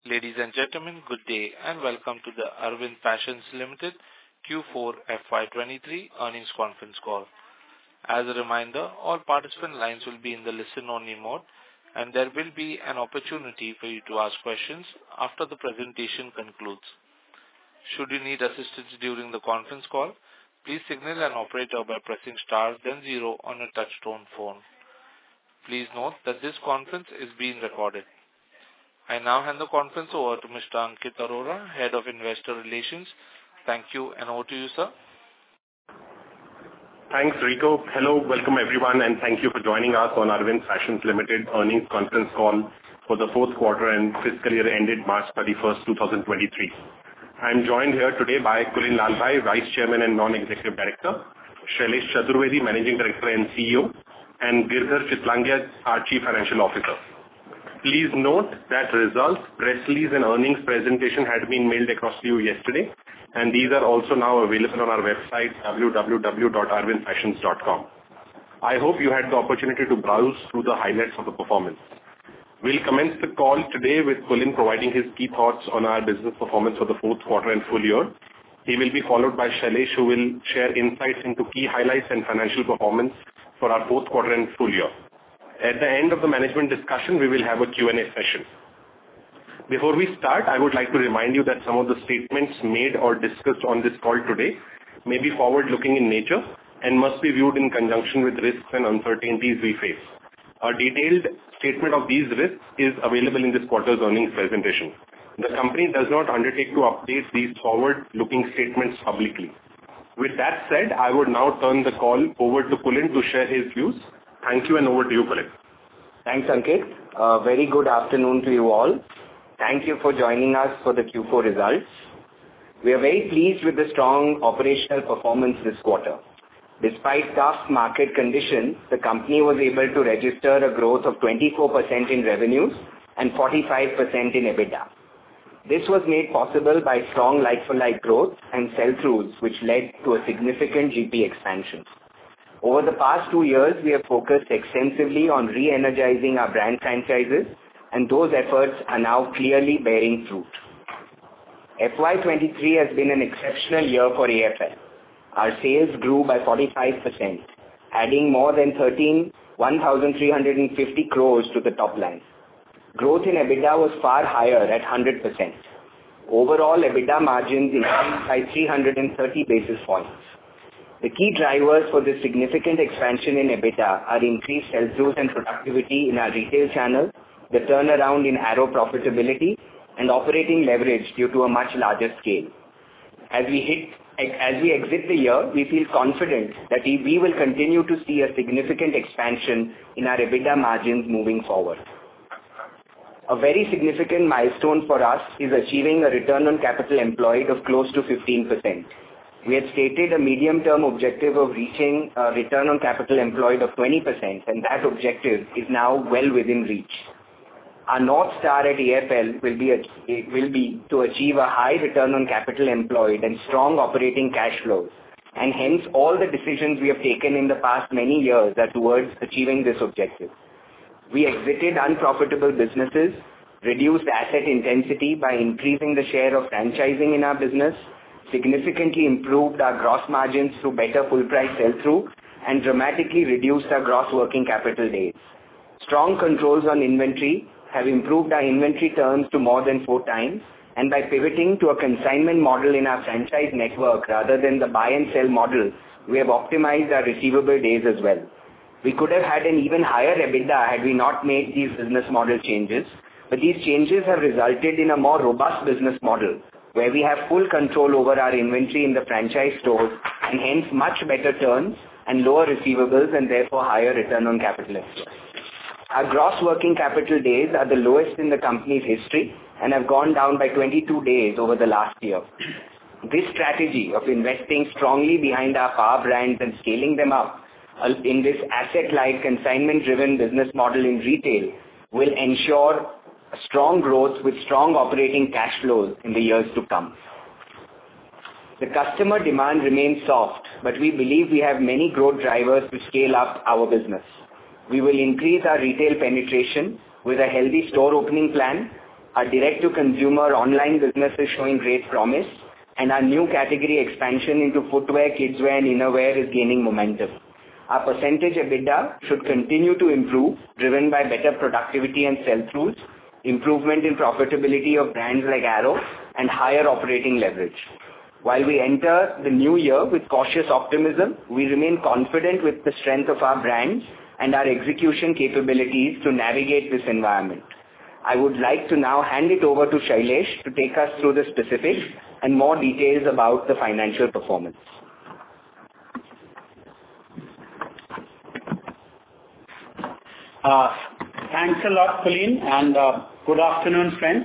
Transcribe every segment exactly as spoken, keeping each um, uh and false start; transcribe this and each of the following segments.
Ladies and gentlemen, good day and welcome to the Arvind Fashions Limited Q four F Y twenty-three earnings conference call. As a reminder, all participant lines will be in the listen-only mode, and there will be an opportunity for you to ask questions after the presentation concludes. Should you need assistance during the conference call, please signal an operator by pressing star then zero on a touch-tone phone. Please note that this conference is being recorded. I now hand the conference over to Mister Ankit Arora, Head of Investor Relations. Thank you, and over to you, sir. Thanks, Rico. Hello, welcome everyone, and thank you for joining us on Arvind Fashions Limited earnings conference call for the fourth quarter and fiscal year ended March thirty-first, twenty twenty-three. I am joined here today by Kulin Lalbhai, Vice Chairman and Non-Executive Director, Shailesh Chaturvedi, Managing Director and C E O, and Girdhar Chitlangia, our Chief Financial Officer. Please note that results, press release and earnings presentation had been mailed across to you yesterday, and these are also now available on our website w w w dot arvind fashions dot com. I hope you had the opportunity to browse through the highlights of the performance. We'll commence the call today with Kulin providing his key thoughts on our business performance for the fourth quarter and full year. He will be followed by Shailesh, who will share insights into key highlights and financial performance for our fourth quarter and full year. At the end of the management discussion, we will have a Q and A session. Before we start, I would like to remind you that some of the statements made or discussed on this call today may be forward-looking in nature and must be viewed in conjunction with risks and uncertainties we face. A detailed statement of these risks is available in this quarter's earnings presentation. The company does not undertake to update these forward-looking statements publicly. With that said, I would now turn the call over to Kulin to share his views. Thank you, and over to you, Kulin. Thanks, Ankit. Uh, very good afternoon to you all. Thank you for joining us for the Q four results. We are very pleased with the strong operational performance this quarter. Despite tough market conditions, the company was able to register a growth of twenty-four percent in revenues and forty-five percent in EBITDA. This was made possible by strong like-for-like growth and sell-throughs, which led to a significant G P expansion. Over the past two years, we have focused extensively on re-energizing our brand franchises, and those efforts are now clearly bearing fruit. F Y twenty-three has been an exceptional year for A F L. Our sales grew by forty-five percent, adding more than one thousand three hundred fifty crores to the top line. Growth in EBITDA was far higher at one hundred percent. Overall, EBITDA margins increased by three hundred thirty basis points. The key drivers for this significant expansion in EBITDA are increased sell-throughs and productivity in our retail channel, the turnaround in Arrow profitability, and operating leverage due to a much larger scale. As we hit, as we exit the year, we feel confident that we will continue to see a significant expansion in our EBITDA margins moving forward. A very significant milestone for us is achieving a return on capital employed of close to fifteen percent. We had stated a medium-term objective of reaching a return on capital employed of twenty percent, and that objective is now well within reach. Our North Star at A F L will be, will be to achieve a high return on capital employed and strong operating cash flows, and hence all the decisions we have taken in the past many years are towards achieving this objective. We exited unprofitable businesses, reduced asset intensity by increasing the share of franchising in our business, significantly improved our gross margins through better full price sell-through, and dramatically reduced our gross working capital days. Strong controls on inventory have improved our inventory turns to more than four times, and by pivoting to a consignment model in our franchise network rather than the buy and sell model, we have optimized our receivable days as well. We could have had an even higher EBITDA had we not made these business model changes, but these changes have resulted in a more robust business model, where we have full control over our inventory in the franchise stores and hence much better turns and lower receivables and therefore higher return on capital employed. Our gross working capital days are the lowest in the company's history and have gone down by twenty-two days over the last year. This strategy of investing strongly behind our power brands and scaling them up in this asset-light, consignment-driven business model in retail will ensure strong growth with strong operating cash flows in the years to come. The customer demand remains soft, but we believe we have many growth drivers to scale up our business. We will increase our retail penetration with a healthy store opening plan, Our direct-to-consumer online business is showing great promise, and our new category expansion into footwear, kidswear, and innerwear is gaining momentum. Our percentage EBITDA should continue to improve, driven by better productivity and sell-throughs, improvement in profitability of brands like Arrow, and higher operating leverage. While we enter the new year with cautious optimism, we remain confident with the strength of our brands and our execution capabilities to navigate this environment. I would like to now hand it over to Shailesh to take us through the specifics and more details about the financial performance. Uh, thanks a lot, Kulin, and uh, good afternoon, friends.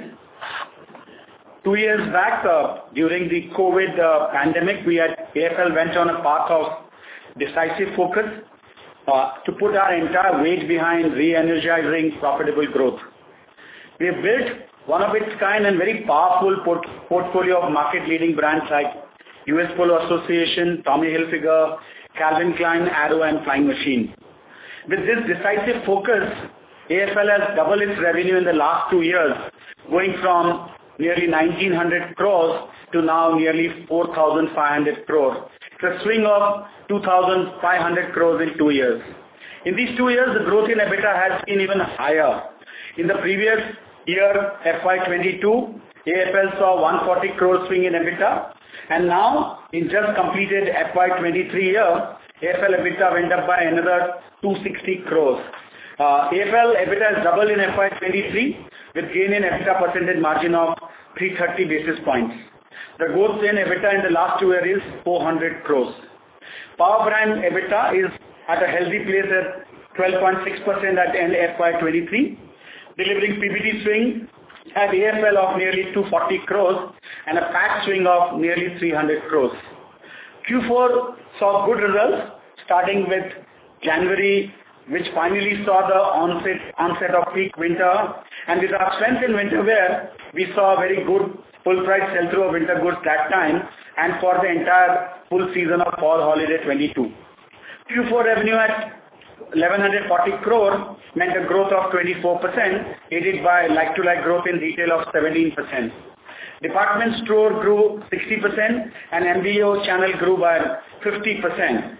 Two years back, uh, during the COVID uh, pandemic, we at A F L went on a path of decisive focus uh, to put our entire weight behind re-energizing profitable growth. We have built one of its kind and very powerful port- portfolio of market-leading brands like U S Polo Association, Tommy Hilfiger, Calvin Klein, Arrow, and Flying Machine. With this decisive focus, A F L has doubled its revenue in the last two years, going from nearly nineteen hundred crores to now nearly four thousand five hundred crores. It's a swing of two thousand five hundred crores in two years. In these two years, the growth in EBITDA has been even higher. In the previous year, F Y twenty-two, A F L saw one hundred forty crores swing in EBITDA, and now, in just completed F Y twenty-three year, A F L EBITDA went up by another two hundred sixty crores. Uh, A F L EBITDA has doubled in F Y twenty-three with gain in EBITDA percentage margin of three hundred thirty basis points. The growth in EBITDA in the last two years is four hundred crores. Power brand EBITDA is at a healthy place at twelve point six percent at end F Y twenty-three, delivering P B T swing at A F L of nearly two hundred forty crores and a P A T swing of nearly three hundred crores. Q four saw good results, starting with January, which finally saw the onset, onset of peak winter. And with our strength in winter wear, we saw a very good full price sell-through of winter goods that time and for the entire full season of fall holiday twenty-two. Q four revenue at eleven forty crore meant a growth of twenty-four percent, aided by like-to-like growth in retail of seventeen percent. Department store grew sixty percent and M B O channel grew by fifty percent.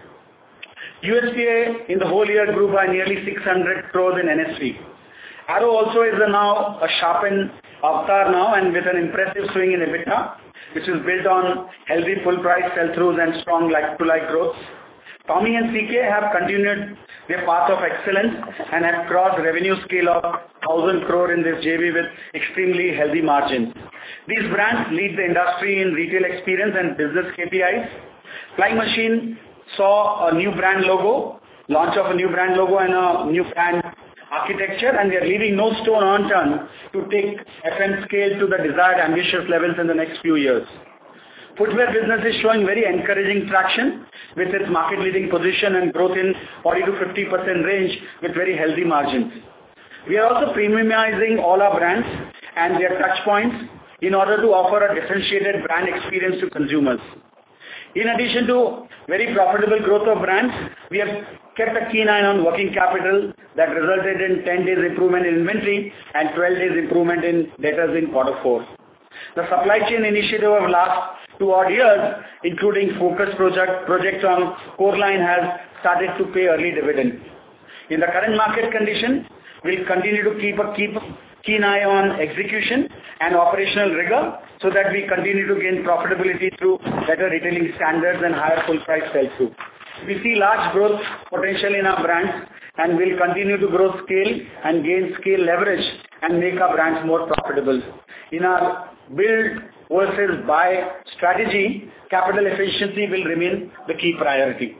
U S P A in the whole year grew by nearly six hundred crores in N S V. Arrow also is a now a sharpened avatar now and with an impressive swing in EBITDA, which is built on healthy full price sell-throughs and strong like-to-like growth. Tommy and C K have continued their path of excellence and have crossed revenue scale of one thousand crore in this J V with extremely healthy margins. These brands lead the industry in retail experience and business K P Is. Flying Machine saw a new brand logo, launch of a new brand logo and a new brand architecture, and they are leaving no stone unturned to take F M scale to the desired ambitious levels in the next few years. Footwear business is showing very encouraging traction with its market-leading position and growth in forty to fifty percent range with very healthy margins. We are also premiumizing all our brands and their touch points in order to offer a differentiated brand experience to consumers. In addition to very profitable growth of brands, we have kept a keen eye on working capital that resulted in ten days improvement in inventory and twelve days improvement in debtors in quarter four. The supply chain initiative of last two odd years, including focus project, projects on core line, has started to pay early dividends. In the current market condition, we'll continue to keep a keep keen eye on execution and operational rigor so that we continue to gain profitability through better retailing standards and higher full price sell-through. We see large growth potential in our brands and will continue to grow scale and gain scale leverage and make our brands more profitable. In our build versus buy strategy, capital efficiency will remain the key priority.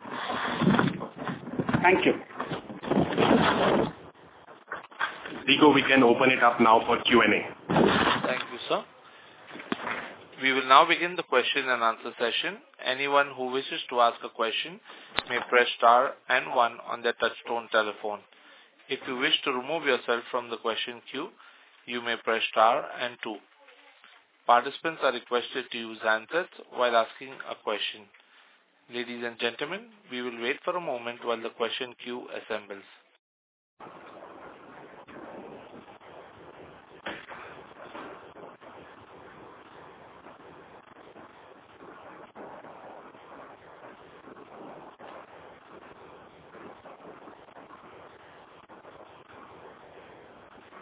Thank you. Rico, we can open it up now for Q and A. Thank you, sir. We will now begin the question and answer session. Anyone who wishes to ask a question may press star and one on their touchtone telephone. If you wish to remove yourself from the question queue, you may press star and two. Participants are requested to use handsets while asking a question. Ladies and gentlemen, we will wait for a moment while the question queue assembles.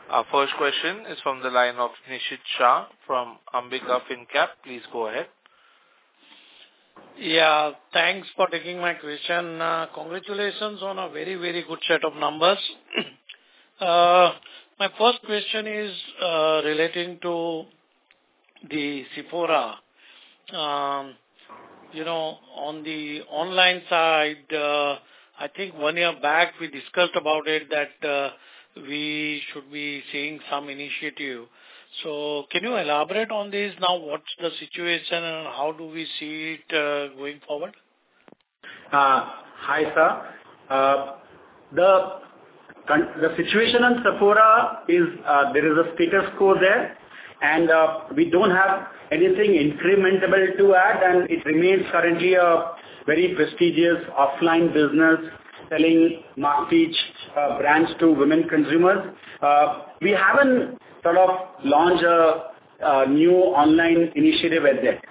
Our first question is from the line of Nishit Shah from Ambika FinCap. Please go ahead. Yeah, thanks for taking my question. Uh, congratulations on a very, very good set of numbers. uh, my first question is uh, relating to the Sephora. Um, you know, on the online side, uh, I think one year back we discussed about it that uh, we should be seeing some initiative. So can you elaborate on this now? What's the situation and how do we see it uh, going forward? Uh, hi, sir. Uh, the the situation on Sephora is uh, there is a status quo there, and uh, we don't have anything incrementable to add, and it remains currently a very prestigious offline business selling market uh, brands to women consumers. Uh, we haven't sort of launch a, a new online initiative at that.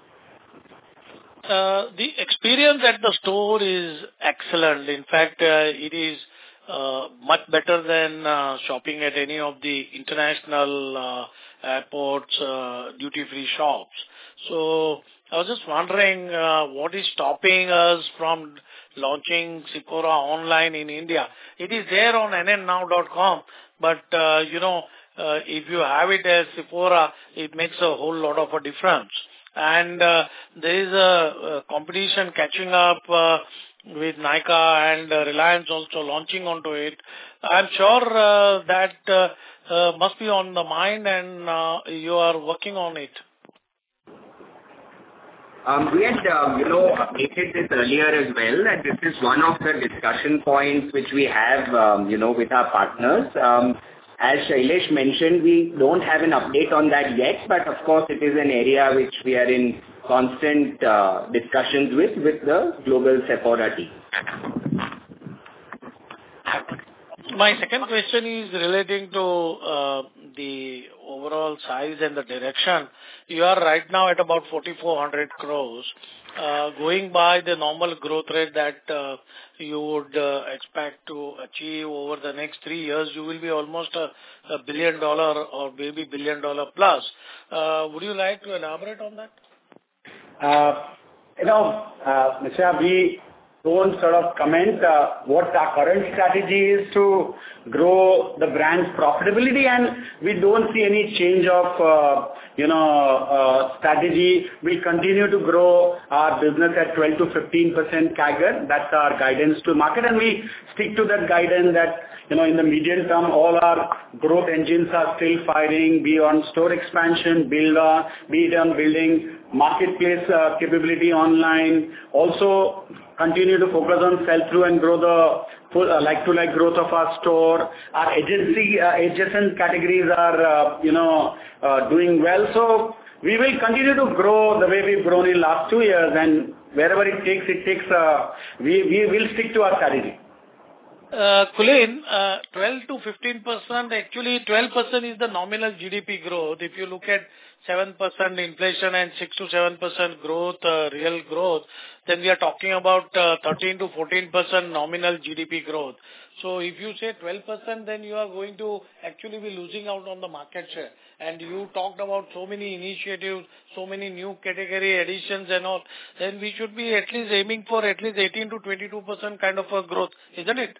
Uh, the experience at the store is excellent. In fact, uh, it is uh, much better than uh, shopping at any of the international uh, airports, uh, duty-free shops. So I was just wondering uh, what is stopping us from launching Sephora online in India. It is there on N N now dot com, but uh, you know, Uh, if you have it as Sephora, it makes a whole lot of a difference. And uh, there is a, a competition catching up uh, with Nykaa and uh, Reliance also launching onto it. I'm sure uh, that uh, uh, must be on the mind and uh, you are working on it. Um, we had, uh, you know, updated this earlier as well, that this is one of the discussion points which we have, um, you know, with our partners. Um, As Shailesh mentioned, we don't have an update on that yet, but of course it is an area which we are in constant uh, discussions with, with the global Sephora team. My second question is relating to uh, the overall size and the direction. You are right now at about forty-four hundred crores. Uh, going by the normal growth rate that uh, you would uh, expect to achieve over the next three years, you will be almost a, a billion dollar or maybe billion dollar plus. Uh, would you like to elaborate on that? Uh, you know, uh, Mister we don't sort of comment uh, what our current strategy is to grow the brand's profitability, and we don't see any change of, uh, you know, uh, strategy. We continue to grow our business at twelve to fifteen percent C A G R. That's our guidance to market, and we stick to that guidance that, you know, in the medium term, all our growth engines are still firing, be on store expansion, build on, be it on building marketplace uh, capability online. Also, continue to focus on sell-through and grow the full uh, like-to-like growth of our store. Our agency uh, adjacent categories are, uh, you know, uh, doing well. So we will continue to grow the way we've grown in last two years, and wherever it takes, it takes. Uh, we we will stick to our strategy. Uh, Kulin, uh, twelve to fifteen percent, actually twelve percent is the nominal G D P growth. If you look at seven percent inflation and six to seven percent growth, uh, real growth, then we are talking about uh, thirteen to fourteen percent nominal G D P growth. So if you say twelve percent, then you are going to actually be losing out on the market share. And you talked about so many initiatives, so many new category additions and all, then we should be at least aiming for at least eighteen to twenty-two percent kind of a growth, isn't it?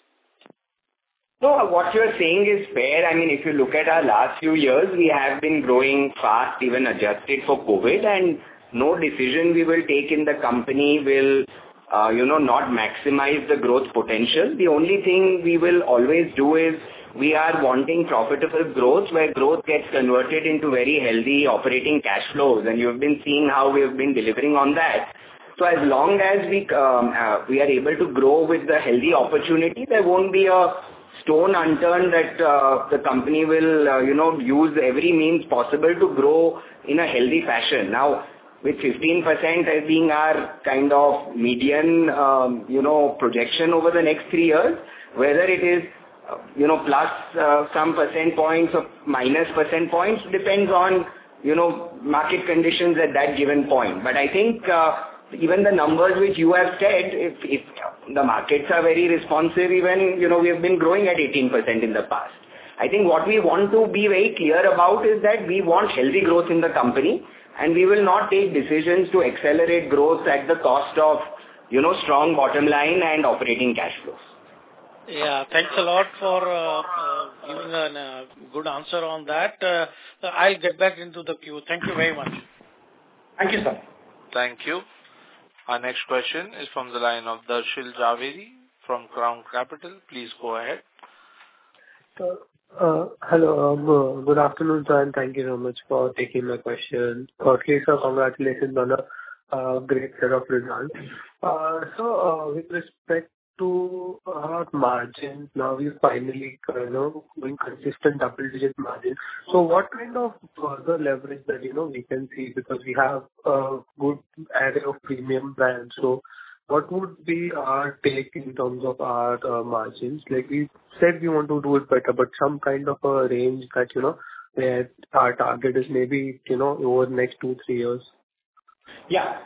So what you're saying is fair. I mean, if you look at our last few years, we have been growing fast, even adjusted for COVID, and no decision we will take in the company will, uh, you know, not maximize the growth potential. The only thing we will always do is we are wanting profitable growth, where growth gets converted into very healthy operating cash flows, and you've been seeing how we have been delivering on that. So as long as we um, uh, we are able to grow with the healthy opportunity, there won't be a stone unturned that uh, the company will, uh, you know, use every means possible to grow in a healthy fashion. Now, with fifteen percent as being our kind of median, um, you know, projection over the next three years, whether it is, uh, you know, plus uh, some percent points or minus percent points, depends on, you know, market conditions at that given point. But I think uh, even the numbers which you have said, if, if the markets are very responsive, even, you know, we have been growing at eighteen percent in the past. I think what we want to be very clear about is that we want healthy growth in the company, and we will not take decisions to accelerate growth at the cost of, you know, strong bottom line and operating cash flows. Yeah, thanks a lot for uh, uh, giving a uh, good answer on that. Uh, I'll get back into the queue. Thank you very much. Thank you, sir. Thank you. Our next question is from the line of Darshil Javeri from Crown Capital. Please go ahead. Uh, uh, hello, uh, good afternoon, sir, and thank you so much for taking my question. Firstly, sir, congratulations on a uh, great set of results. Uh, so, uh, with respect to our margins, now we finally, you know, doing consistent double-digit margins. So, what kind of further leverage that, you know, we can see, because we have a good array of premium brands. So, what would be our take in terms of our uh, margins? Like we said, we want to do it better, but some kind of a range that, you know, where our target is maybe, you know, over the next two, three years. Yeah.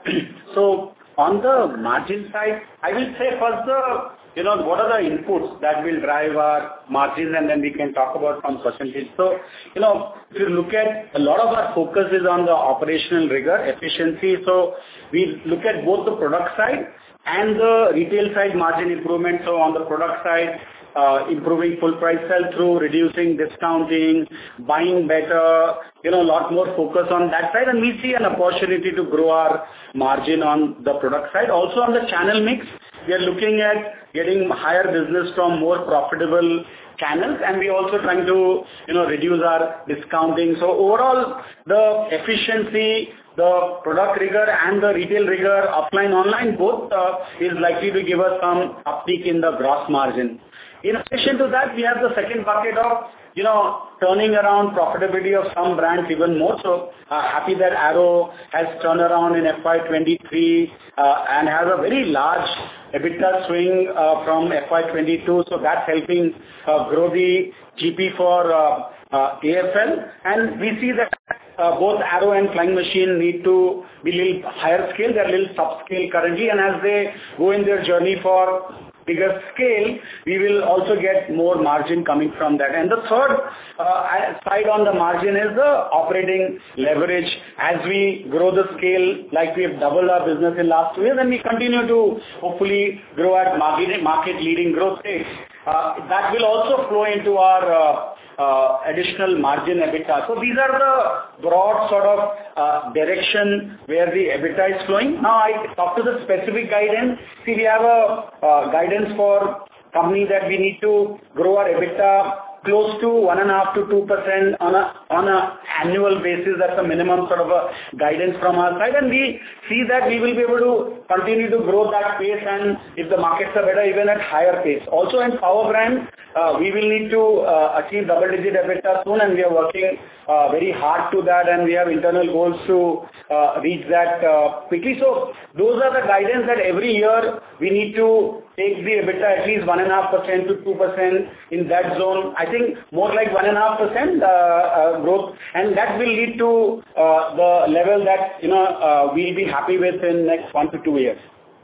So on the margin side, I will say first the, you know, what are the inputs that will drive our margins, and then we can talk about some percentage. So, you know, if you look at, a lot of our focus is on the operational rigor, efficiency. So we look at both the product side and the retail side margin improvement. So on the product side, uh, improving full price sell-through, reducing discounting, buying better, you know, a lot more focus on that side. And we see an opportunity to grow our margin on the product side. Also on the channel mix, we are looking at getting higher business from more profitable channels, and we also trying to, you know, reduce our discounting. So overall, the efficiency, the product rigor and the retail rigor, offline, online, both uh, is likely to give us some uptick in the gross margin. In addition to that, we have the second bucket of, you know, turning around profitability of some brands even more. So uh, happy that Arrow has turned around in F Y twenty-three uh, and has a very large EBITDA swing uh, from F Y twenty-two. So that's helping uh, grow the G P for uh, uh, A F L. And we see that uh, both Arrow and Flying Machine need to be a little higher scale. They're a little subscale currently. And as they go in their journey for bigger scale, we will also get more margin coming from that. And the third uh, side on the margin is the operating leverage. As we grow the scale, like we have doubled our business in last two years, and we continue to hopefully grow at market, market leading growth rates. Uh, that will also flow into our uh, uh, additional margin EBITDA. So these are the broad sort of uh, direction where the EBITDA is flowing. Now I talk to the specific guidance. See, we have a uh, guidance for company that we need to grow our EBITDA close to one and a half to two percent on a on a annual basis. That's a minimum sort of a guidance from our side, and we see that we will be able to continue to grow that pace, and if the markets are better, even at higher pace. Also in Power Brand, uh, we will need to uh, achieve double-digit EBITDA soon, and we are working uh, very hard to that, and we have internal goals to uh, reach that uh, quickly. So those are the guidance that every year we need to take the EBITDA at least one and a half percent to two percent in that zone. I think more like one and a half percent growth, and that will lead to uh, the level that, you know, uh, we'll be happy with in next one to two years.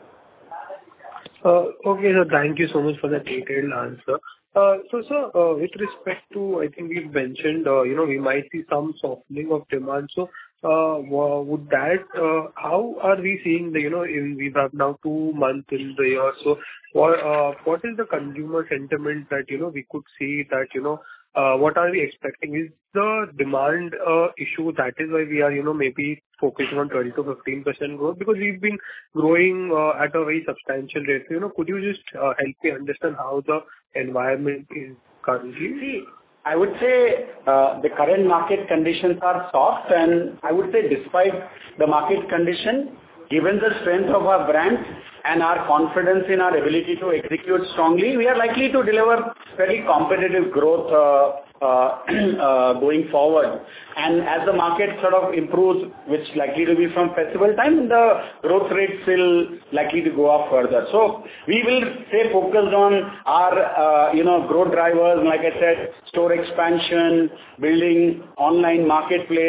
Uh, okay, so thank you so much for the detailed answer. Uh, so, sir, uh, with respect to, I think we've mentioned, uh, you know, we might see some softening of demand. So, uh, would that, uh, how are we seeing the, you know, in, we have now two months in the year. So, what, uh, what is the consumer sentiment that, you know, we could see that, you know, uh, what are we expecting? Is the demand uh, issue, that is why we are, you know, maybe focusing on twenty to fifteen percent growth, because we've been growing uh, at a very substantial rate. So, you know, could you just uh, help me understand how the environment is currently? See, I would say uh, the current market conditions are soft, and I would say despite the market condition, given the strength of our brand and our confidence in our ability to execute strongly, we are likely to deliver very competitive growth uh, uh, uh, going forward. And as the market sort of improves, which likely to be from festival time, the growth rates will likely to go up further. So we will stay focused on our, uh, you know, growth drivers, like I said, store expansion, building online marketplace,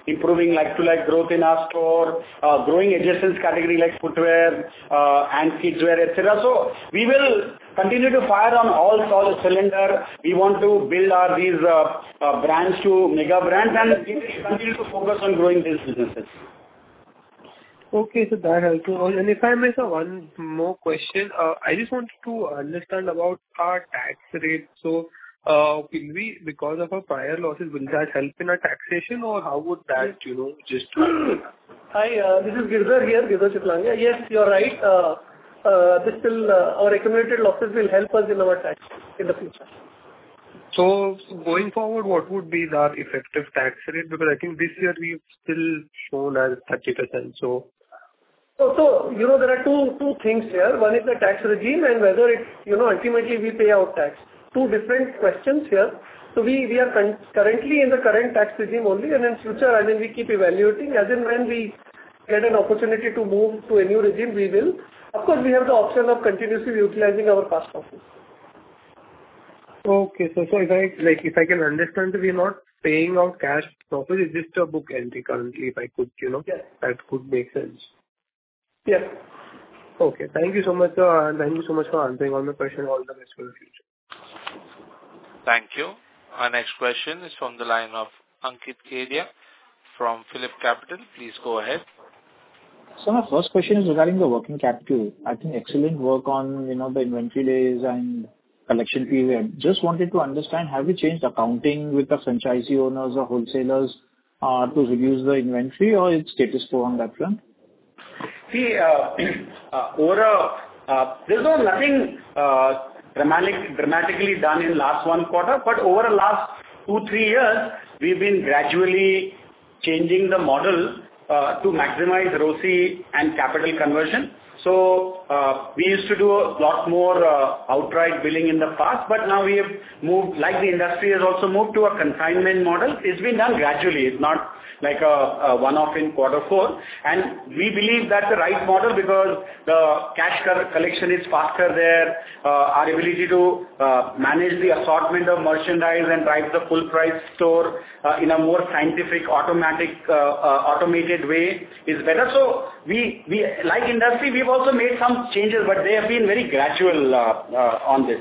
improving like-to-like growth in our store, uh, growing adjacent category like footwear uh, and kidswear, et cetera. So we will continue to fire on all, all cylinder. We want to build our these uh, uh, brands to mega brands, and we will continue to focus on growing these businesses. Okay, so that helps. And if I may, sir, one more question. Uh, I just wanted to understand about our tax rate. So, uh, will we, because of our prior losses, will that help in our taxation, or how would that, you know, just... Hi, uh, this is Girdhar here, Girdhar Chitlangia. Yes, you're right. Uh, uh, this will, uh, our accumulated losses will help us in our tax in the future. So, going forward, what would be our effective tax rate? Because I think this year we've still shown as thirty percent. So, So, so, you know, there are two, two things here. One is the tax regime and whether it, you know, ultimately we pay out tax. Two different questions here. So we, we are con- currently in the current tax regime only, and in future, I mean, we keep evaluating. As in when we get an opportunity to move to a new regime, we will. Of course, we have the option of continuously utilizing our past losses. okay, so, so if I, like, if I can understand, we're not paying out cash profit, it's just a book entry currently, if I could, you know, yes. that could make sense. Yes. Okay. Thank you so much, sir. And thank you so much for answering all my questions. All the best for the future. Thank you. Our next question is from the line of Ankit Kedia from Phillip Capital. Please go ahead. So my first question is regarding the working capital. I think excellent work on, you know, the inventory days and collection period. Just wanted to understand, have you changed accounting with the franchisee owners or wholesalers uh, to reduce the inventory, or it's status quo on that front? See, uh, uh, over a, uh, there's no nothing uh, dramatic, dramatically done in last one quarter, but over the last two, three years, we've been gradually changing the model uh, to maximize R O C E and capital conversion. So uh, we used to do a lot more uh, outright billing in the past, but now we have moved, like the industry has also moved to a consignment model. It's been done gradually. It's not like a, a one-off in quarter four. And we believe that's the right model because the cash collection is faster there. Uh, our ability to uh, manage the assortment of merchandise and drive the full price store uh, in a more scientific, automatic, uh, uh, automated way is better. So we, we like industry, we've also made some changes, but they have been very gradual uh, uh, on this.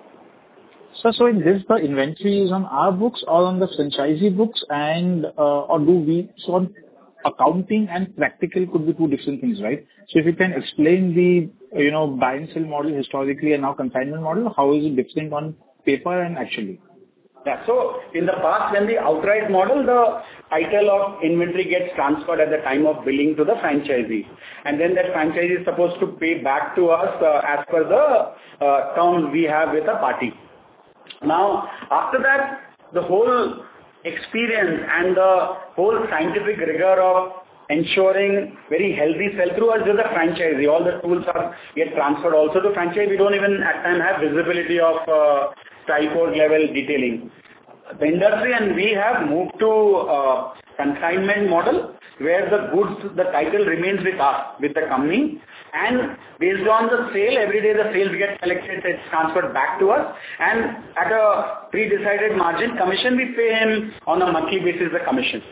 So, so in this, the inventory is on our books or on the franchisee books, and uh, or do we, so on accounting and practical could be two different things, right? So if you can explain the, you know, buy and sell model historically and now consignment model, how is it different on paper and actually? Yeah, so in the past, when the outright model, the title of inventory gets transferred at the time of billing to the franchisee. And then that franchisee is supposed to pay back to us uh, as per the uh, terms we have with the party. Now, after that, the whole experience and the whole scientific rigor of ensuring very healthy sell-through is with the franchisee. All the tools are get transferred also to franchise. We don't even at time have visibility of uh, typo level detailing. The industry and we have moved to uh, consignment model where the goods, the title remains with us, with the company, and based on the sale, every day the sales get collected, it's transferred back to us, and at a pre-decided margin commission, we pay him on a monthly basis the commission.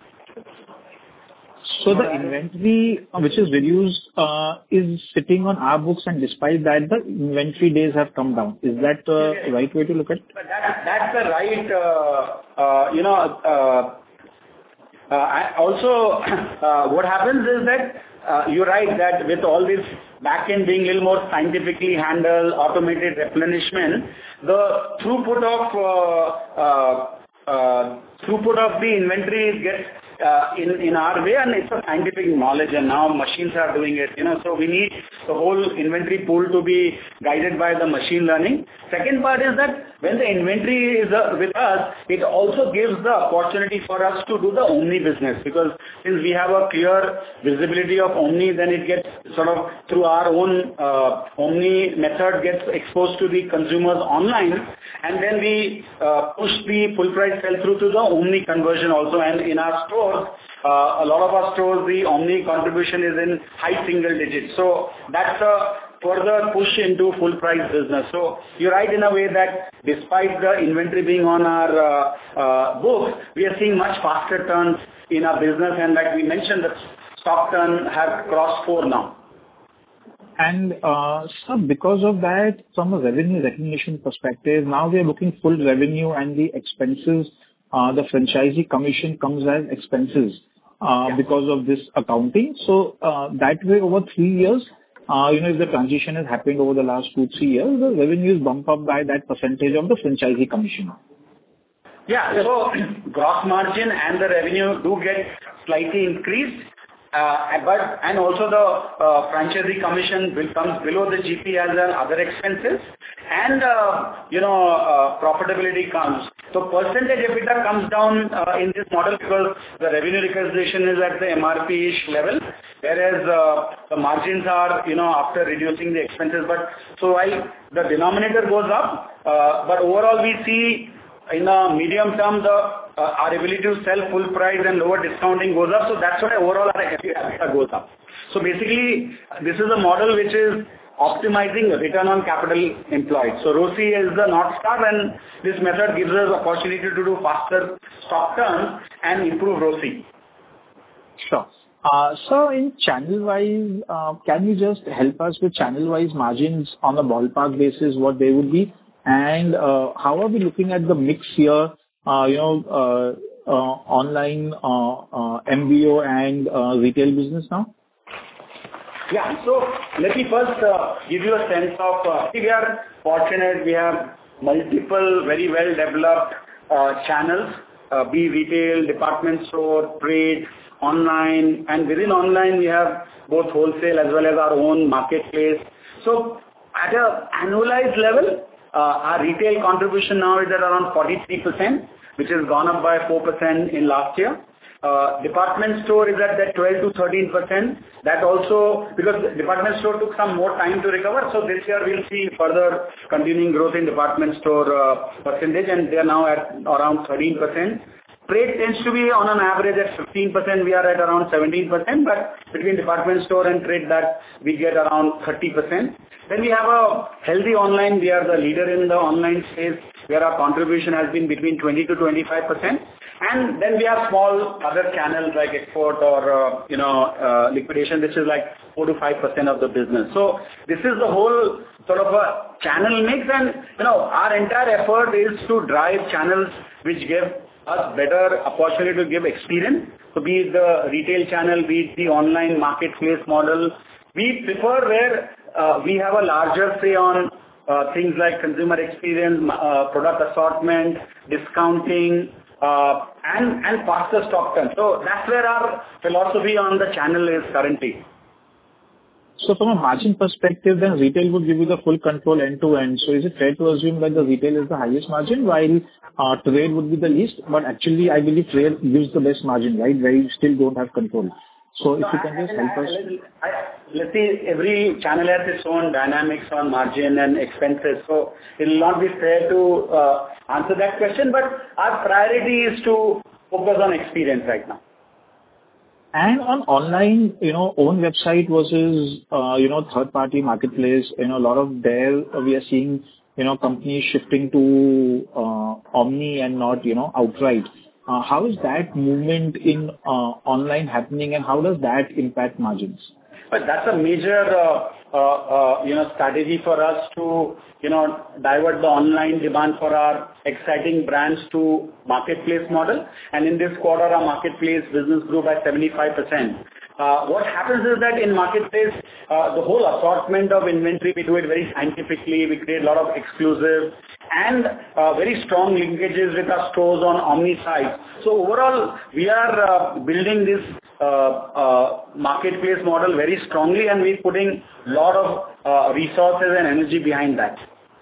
So the inventory which is reduced uh, is sitting on our books, and despite that, the inventory days have come down. Is that the uh, right way to look at it? But that, that's the right, uh, uh, you know, uh, uh, I also uh, what happens is that uh, you're right that with all this back-end being a little more scientifically handled, automated replenishment, the throughput of uh, uh, uh, throughput of the inventory gets Uh, in, in our way, and it's a scientific knowledge, and now machines are doing it, you know, so we need the whole inventory pool to be guided by the machine learning. Second part is that when the inventory is uh, with us, it also gives the opportunity for us to do the omni business, because since we have a clear visibility of omni, then it gets sort of through our own uh, omni method gets exposed to the consumers online, and then we uh, push the full price sell through to the omni conversion also. And in our store, Uh, a lot of our stores, the omni contribution is in high single digits. So that's a further push into full price business. So you're right in a way that despite the inventory being on our uh, uh, books, we are seeing much faster turns in our business, and like we mentioned, the stock turn have crossed four now. And uh, so because of that, from a revenue recognition perspective, now we are looking full revenue and the expenses, uh, the franchisee commission comes as expenses uh, yeah. because of this accounting. So uh, that way, over three years, uh, you know, if the transition has happened over the last two, three years, the revenues bump up by that percentage of the franchisee commission. Yeah, so gross margin and the revenue do get slightly increased. Uh, but and also the uh, franchisee commission will comes below the G P as an other expenses, and uh, you know uh, profitability comes. So percentage EBITDA comes down uh, in this model because the revenue recognition is at the M R P-ish level, whereas uh, the margins are you know after reducing the expenses. But so while the denominator goes up, uh, but overall we see in the medium term the Uh, our ability to sell full price and lower discounting goes up. So that's why overall our EBITDA goes up. So basically, this is a model which is optimizing return on capital employed. So R O C E is the North Star, and this method gives us opportunity to do faster stock turns and improve R O C E. Sure. Uh, so in channel-wise, uh, can you just help us with channel-wise margins on a ballpark basis, what they would be? And uh, how are we looking at the mix here? Uh, you know, uh, uh, online uh, uh, M B O and uh, retail business now? Yeah. So let me first uh, give you a sense of, uh, we are fortunate, we have multiple very well developed uh, channels, uh, be retail, department store, trade, online, and within online we have both wholesale as well as our own marketplace. So at an annualized level, Uh, our retail contribution now is at around forty-three percent, which has gone up by four percent in last year. Uh, department store is at that twelve to thirteen percent. That also, because department store took some more time to recover, so this year we'll see further continuing growth in department store uh, percentage, and they are now at around thirteen percent. Trade tends to be on an average at fifteen percent, we are at around seventeen percent, but between department store and trade that we get around thirty percent. Then we have a healthy online, we are the leader in the online space, where our contribution has been between twenty to twenty-five percent. And then we have small other channels like export or, uh, you know, uh, liquidation, which is like four to five percent of the business. So this is the whole sort of a channel mix, and, you know, our entire effort is to drive channels which give us better opportunity to give experience. So be it the retail channel, be it the online marketplace model. We prefer where uh, we have a larger say on uh, things like consumer experience, uh, product assortment, discounting, uh, and, and faster stock turn. So that's where our philosophy on the channel is currently. So from a margin perspective, then retail would give you the full control end-to-end. So is it fair to assume that the retail is the highest margin, while uh, trade would be the least? But actually, I believe trade gives the best margin, right, where you still don't have control. So if no, you can just help I, us. I, I, let's see, every channel has its own dynamics on margin and expenses. So it will not be fair to uh, answer that question, but our priority is to focus on experience right now. And on online, you know, own website versus, uh, you know, third-party marketplace, you know, a lot of there we are seeing, you know, companies shifting to uh, omni and not, you know, outright. Uh, how is that movement in uh, online happening, and how does that impact margins? But that's a major, uh, uh, uh, you know, strategy for us to, you know, divert the online demand for our exciting brands to marketplace model. And in this quarter, our marketplace business grew by seventy-five percent. Uh, what happens is that in marketplace, uh, the whole assortment of inventory, we do it very scientifically. We create a lot of exclusive and uh, very strong linkages with our stores on omni side. So overall, we are uh, building this uh, uh, marketplace model very strongly, and we're putting a lot of uh, resources and energy behind that.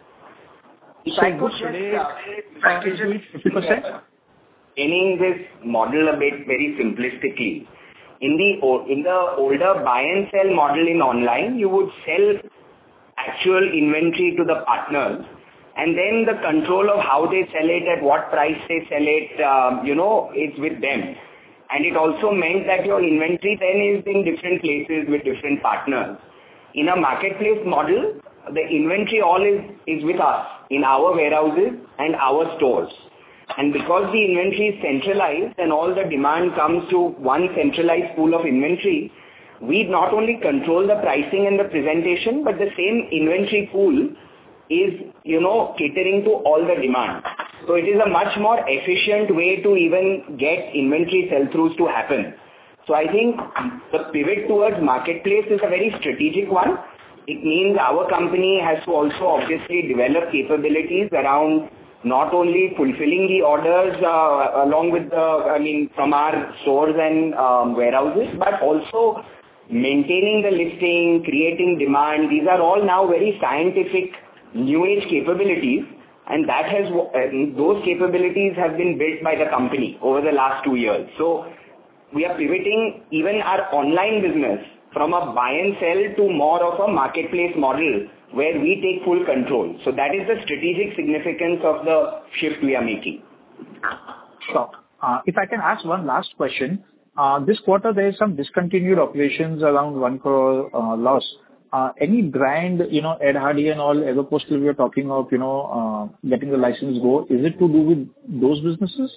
If so I could just uh, fifty percent? Explaining this model a bit very simplistically. In the in the older buy and sell model in online, you would sell actual inventory to the partners, and then the control of how they sell it, at what price they sell it, um, you know, it's with them. And it also meant that your inventory then is in different places with different partners. in a marketplace model, the inventory all is, is with us in our warehouses and our stores. And because the inventory is centralized and all the demand comes to one centralized pool of inventory, we not only control the pricing and the presentation, but the same inventory pool is, you know, catering to all the demand. So it is a much more efficient way to even get inventory sell-throughs to happen. So I think the pivot towards marketplace is a very strategic one. It means our company has to also obviously develop capabilities around not only fulfilling the orders uh, along with the, I mean, from our stores and um, warehouses, but also maintaining the listing, creating demand. These are all now very scientific, new age capabilities, and that has uh, those capabilities have been built by the company over the last two years. So we are pivoting even our online business from a buy and sell to more of a marketplace model where we take full control. So that is the strategic significance of the shift we are making. Sure. Uh, if I can ask one last question, uh, this quarter there is some discontinued operations around one crore uh, loss. Uh, any brand, you know, Ed Hardy and all, Everpostal we are talking of, you know, uh, getting the license go, is it to do with those businesses?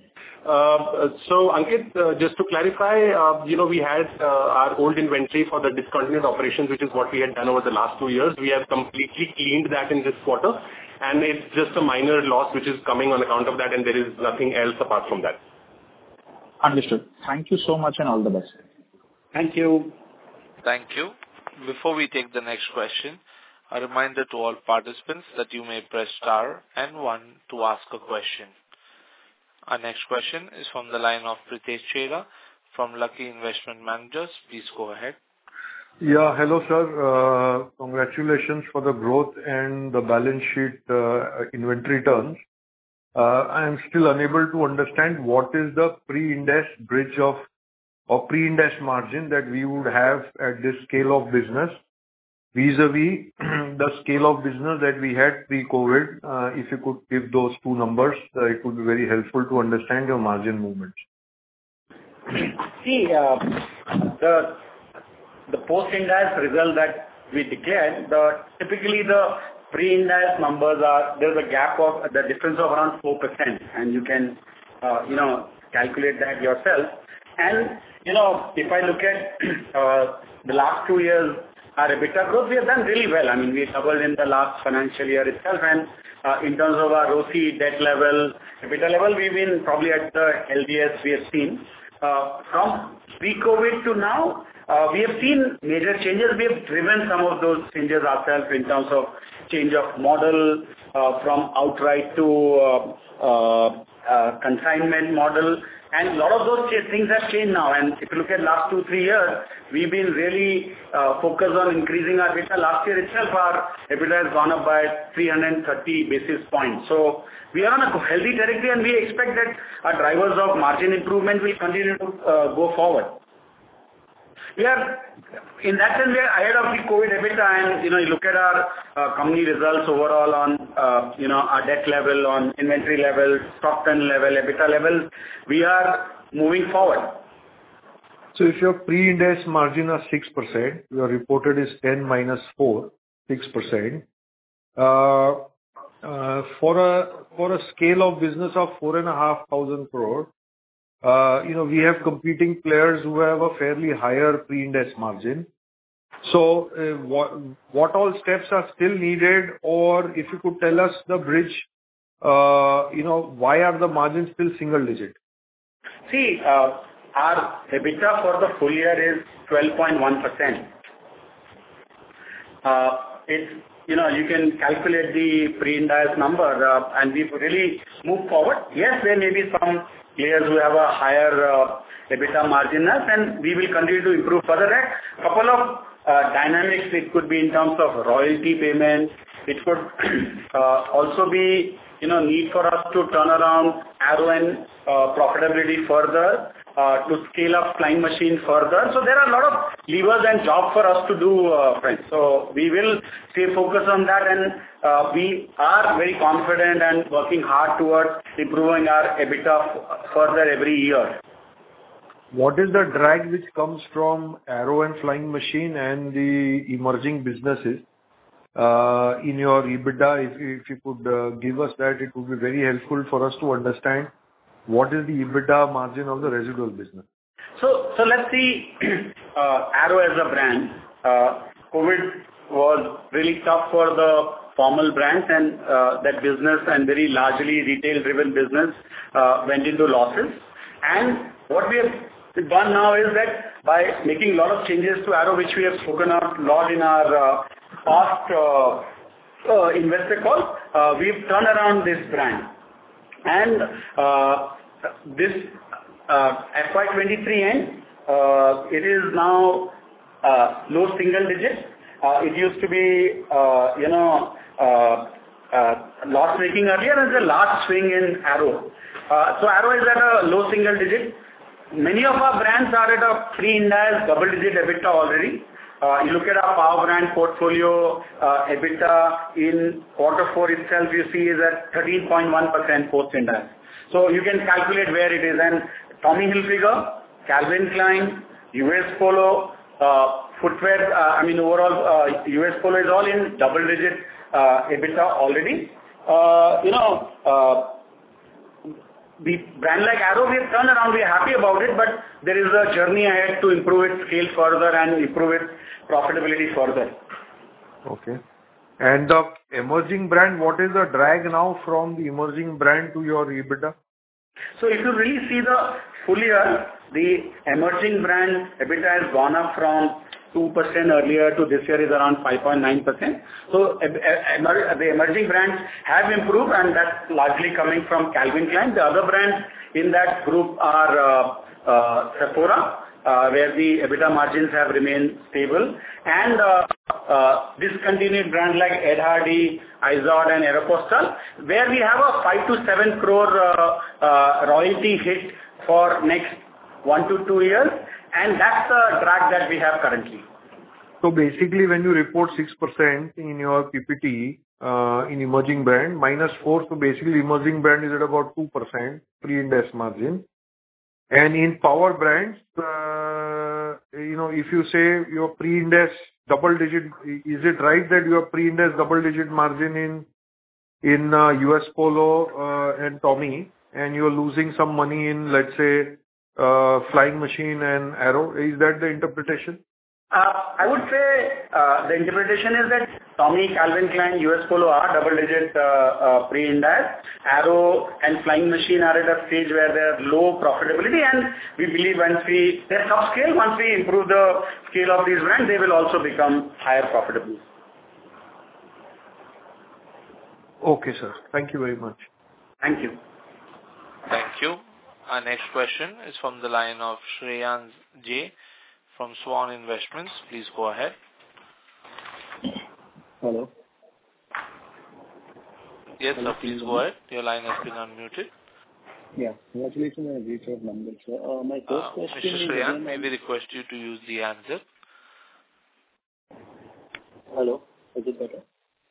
Uh, so, Ankit, uh, just to clarify, uh, you know, we had uh, our old inventory for the discontinued operations, which is what we had done over the last two years. We have completely cleaned that in this quarter, and it's just a minor loss which is coming on account of that, and there is nothing else apart from that. Understood. Thank you so much and all the best. Thank you. Thank you. Before we take the next question, a reminder to all participants that you may press star and one to ask a question. Our next question is from the line of Pritesh Chheda from Lucky Investment Managers. Please go ahead. Yeah, hello sir. Uh, congratulations for the growth and the balance sheet uh, inventory turns. Uh, I am still unable to understand what is the pre-Ind AS bridge of or pre-Ind AS margin that we would have at this scale of business vis-a-vis the scale of business that we had pre-COVID. Uh, if you could give those two numbers, uh, it would be very helpful to understand your margin movements. See, uh, the the post-Ind AS result that we declared, the typically the pre-Ind AS numbers are, there's a gap of the difference of around four percent, and you can, uh, you know, calculate that yourself. And, you know, if I look at uh, the last two years, our EBITDA growth, we have done really well. I mean, we doubled in the last financial year itself, and uh, in terms of our R O C E, debt level, EBITDA level, we've been probably at the healthiest we have seen. Uh, from pre-COVID to now, uh, we have seen major changes. We have driven some of those changes ourselves in terms of change of model uh, from outright to uh, uh, uh, consignment model. And a lot of those things have changed now. And if you look at last two, three years, we've been really uh, focused on increasing our EBITDA. Last year itself, our EBITDA has gone up by three hundred thirty basis points. So we are on a healthy territory, and we expect that our drivers of margin improvement will continue to uh, go forward. We are, in that sense, we are ahead of the COVID EBITDA, and, you know, you look at our uh, company results overall on, uh, you know, our debt level, on inventory level, stock turn level, EBITDA level, we are moving forward. So if your pre-Ind AS margin are six percent, your reported is ten minus four, six percent. Uh, uh, for a for a scale of business of four and a half thousand crore, Uh, you know, we have competing players who have a fairly higher pre-Ind AS margin. So, uh, what what all steps are still needed, or if you could tell us the bridge, uh, you know, why are the margins still single digit? See, uh, our EBITDA for the full year is twelve point one percent. Uh, it's, you know, you can calculate the pre-Ind AS number, uh, and we've really moved forward. Yes, there may be some players who have a higher uh, EBITDA margin, and we will continue to improve further. A couple of uh, dynamics, it could be in terms of royalty payments. It could uh, also be, you know, need for us to turn around Arrow and uh, profitability further, uh, to scale up Flying Machine further. So there are a lot of levers and job for us to do, uh, friends. So we will stay focused on that, and uh, we are very confident and working hard towards improving our EBITDA f- further every year. what is the drag which comes from Arrow and Flying Machine and the emerging businesses uh, in your EBITDA? If you, if you could uh, give us that, it would be very helpful for us to understand what is the EBITDA margin of the residual business. So, so let's see, uh, Arrow as a brand. Uh, COVID was really tough for the formal brands, and uh, that business and very largely retail-driven business uh, went into losses. And what we have done now is that by making a lot of changes to Arrow, which we have spoken a lot in our uh, past uh, uh, investor call, uh, we've turned around this brand. And uh, this uh, F Y twenty-three end, uh, it is now uh, low single digits. Uh, it used to be, uh, you know, uh, uh, loss-making earlier, and there's a large swing in Arrow. Uh, so Arrow is at a low single digit. Many of our brands are at a pre-Ind AS double-digit EBITDA already. Uh, you look at our power brand portfolio, uh, EBITDA in quarter four itself, you see is at thirteen point one percent post-Ind AS. So you can calculate where it is. And Tommy Hilfiger, Calvin Klein, U S Polo, uh, footwear, uh, I mean overall uh, U S Polo is all in double-digit uh, EBITDA already. Uh, you know, uh, the brand like Arrow, we have turned around, we are happy about it, but there is a journey ahead to improve its scale further and improve its profitability further. Okay. And the emerging brand, what is the drag now from the emerging brand to your EBITDA? So if you really see the full year, the emerging brand EBITDA has gone up from two percent earlier to this year is around five point nine percent. So the emerging brands have improved, and that's largely coming from Calvin Klein. The other brands in that group are uh, uh, Sephora, uh, where the EBITDA margins have remained stable, and uh, uh, discontinued brands like Ed Hardy, Izod, and Aeropostale, where we have a five to seven crore uh, uh, royalty hit for next one to two years. And that's the drag that we have currently. So basically, when you report six percent in your P P T uh, in emerging brand, minus four, so basically emerging brand is at about two percent pre-Ind AS margin. And in power brands, uh, you know, if you say your pre-Ind AS double digit, is it right that your pre-Ind AS double digit margin in in uh, U S Polo uh, and Tommy, and you're losing some money in, let's say, Uh, Flying Machine and Arrow? Is that the interpretation? Uh, I would say uh, the interpretation is that Tommy, Calvin Klein, U S Polo are double-digit uh, uh, pre-Ind AS. Arrow and Flying Machine are at a stage where they are low profitability, and we believe once we, they're subscale, once we improve the scale of these brands, they will also become higher profitable. Okay, sir. Thank you very much. Thank you. Thank you. Our next question is from the line of Shreyans J. from Swan Investments. Please go ahead. Hello. Yes, Hello, sir. Please go ahead. Your line has been unmuted. Yeah. Congratulations on a great set of numbers, sir. Uh, my first Uh, question Mister is... Shreyans, may we request you to use the answer? Hello. Is it better?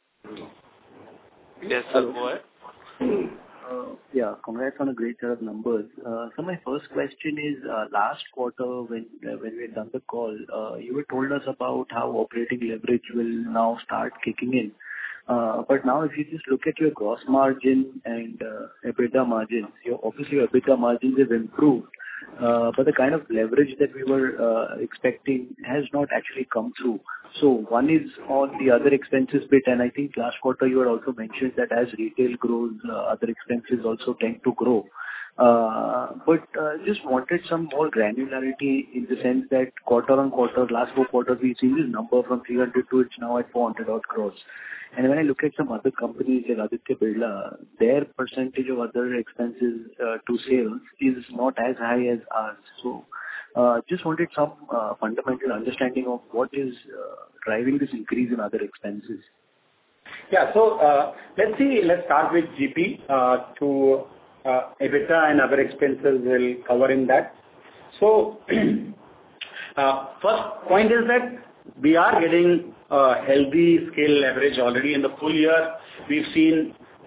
Yes, sir. Hello. Go ahead. Uh, yeah, congrats on a great set of numbers. Uh, so my first question is, uh, last quarter when uh, when we had done the call, uh, you had told us about how operating leverage will now start kicking in. Uh, but now if you just look at your gross margin and uh, EBITDA margins, your obviously your EBITDA margins have improved, uh, but the kind of leverage that we were uh, expecting has not actually come through. So one is on the other expenses bit, and I think last quarter you had also mentioned that as retail grows, uh, other expenses also tend to grow. Uh, but uh, just wanted some more granularity in the sense that quarter on quarter, last four quarters, we've seen this number from three hundred to it's now at four hundred odd crores. And when I look at some other companies like Aditya Birla, their percentage of other expenses uh, to sales is not as high as ours. So uh, just wanted some uh, fundamental understanding of what is uh, driving this increase in other expenses. Yeah. So uh, let's see. Let's start with G P. Uh, to uh, EBITDA and other expenses will cover in that. So uh, first point is that we are getting uh, healthy scale leverage already in the full year. We've seen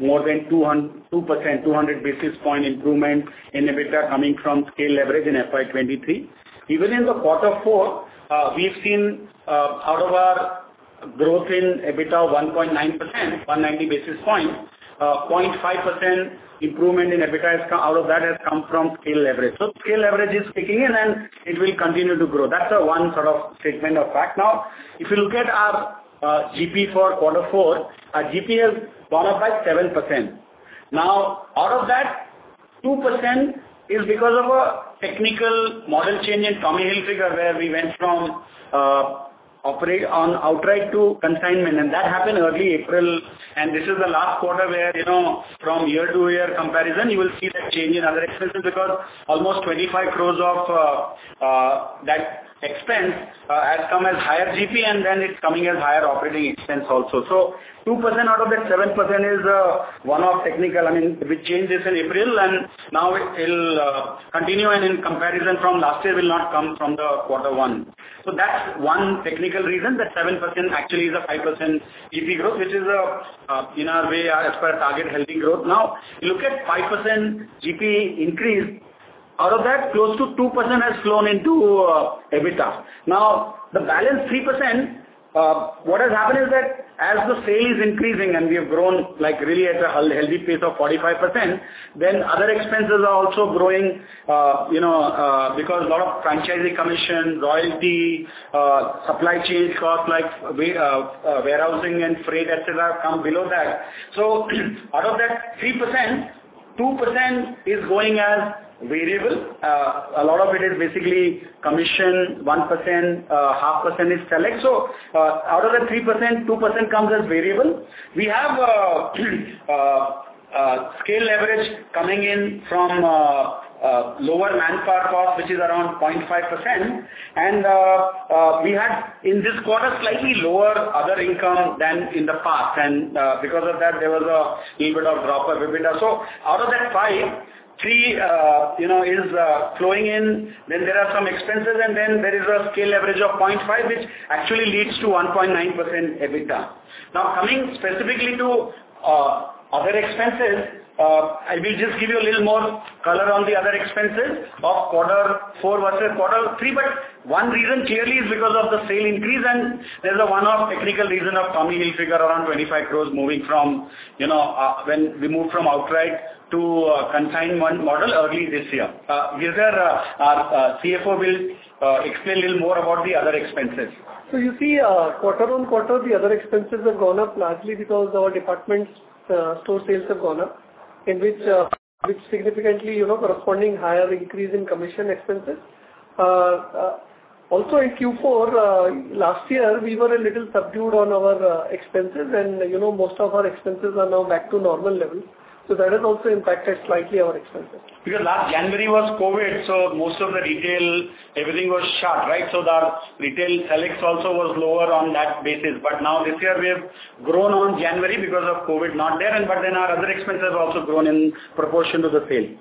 more than two percent, two hundred basis point improvement in EBITDA coming from scale leverage in F Y twenty-three. Even in the quarter four, uh, we've seen uh, out of our growth in EBITDA one point nine percent, one hundred ninety basis points, uh, zero point five percent improvement in EBITDA has come, out of that has come from scale leverage. So scale leverage is kicking in and it will continue to grow. That's a one sort of statement of fact. Now, if you look at our uh, G P for quarter four, our G P has gone up by seven percent. Now, out of that, two percent is because of a technical model change in Tommy Hilfiger where we went from uh, operate on outright to consignment, and that happened early April, and this is the last quarter where, you know, from year to year comparison, you will see that change in other expenses because almost twenty-five crores of uh, uh, that expense uh, has come as higher G P and then it's coming as higher operating expense also. So two percent out of that seven percent is uh, one-off technical. I mean, we changed this in April and now it will uh, continue, and in comparison from last year will not come from the quarter one. So that's one technical reason that seven percent actually is a five percent G P growth, which is a, uh, in our way, uh, as per target healthy growth. Now, you look at five percent G P increase. Out of that, close to two percent has flown into uh, EBITDA. Now, the balance three percent, uh, what has happened is that as the sale is increasing and we have grown like really at a healthy pace of forty-five percent, then other expenses are also growing, uh, you know, uh, because a lot of franchisee commission, royalty, uh, supply chain costs like uh, uh, warehousing and freight, et cetera come below that. So, out of that three percent, two percent is going as variable. Uh, a lot of it is basically commission, one percent, uh, half percent is select. So, uh, out of the three percent, two percent comes as variable. We have uh, uh, uh, scale leverage coming in from uh, uh, lower manpower cost, which is around zero point five percent. And uh, uh, we had in this quarter slightly lower other income than in the past. And uh, because of that, there was a little bit of drop of EBITDA. So, out of that five, Three, uh, you know, is uh, flowing in, then there are some expenses, and then there is a scale leverage of zero point five, which actually leads to one point nine percent EBITDA. Now, coming specifically to uh, other expenses, uh, I will just give you a little more color on the other expenses of quarter four versus quarter three, but one reason clearly is because of the sale increase, and there's a one-off technical reason of Tommy Hilfiger around twenty-five crores moving from, you know, uh, when we moved from outright to uh, consignment model early this year. Uh, Girdhar, uh, our uh, C F O will uh, explain a little more about the other expenses. So you see, uh, quarter on quarter, the other expenses have gone up largely because our department uh, store sales have gone up, in which uh, which significantly, you know, corresponding higher increase in commission expenses. Uh, uh, also in Q four uh, last year, we were a little subdued on our uh, expenses, and you know, most of our expenses are now back to normal levels. So that has also impacted slightly our expenses. Because last January was COVID, so most of the retail, everything was shut, right? So the retail selects also was lower on that basis. But now this year we have grown on January because of COVID not there, and but then our other expenses have also grown in proportion to the sale.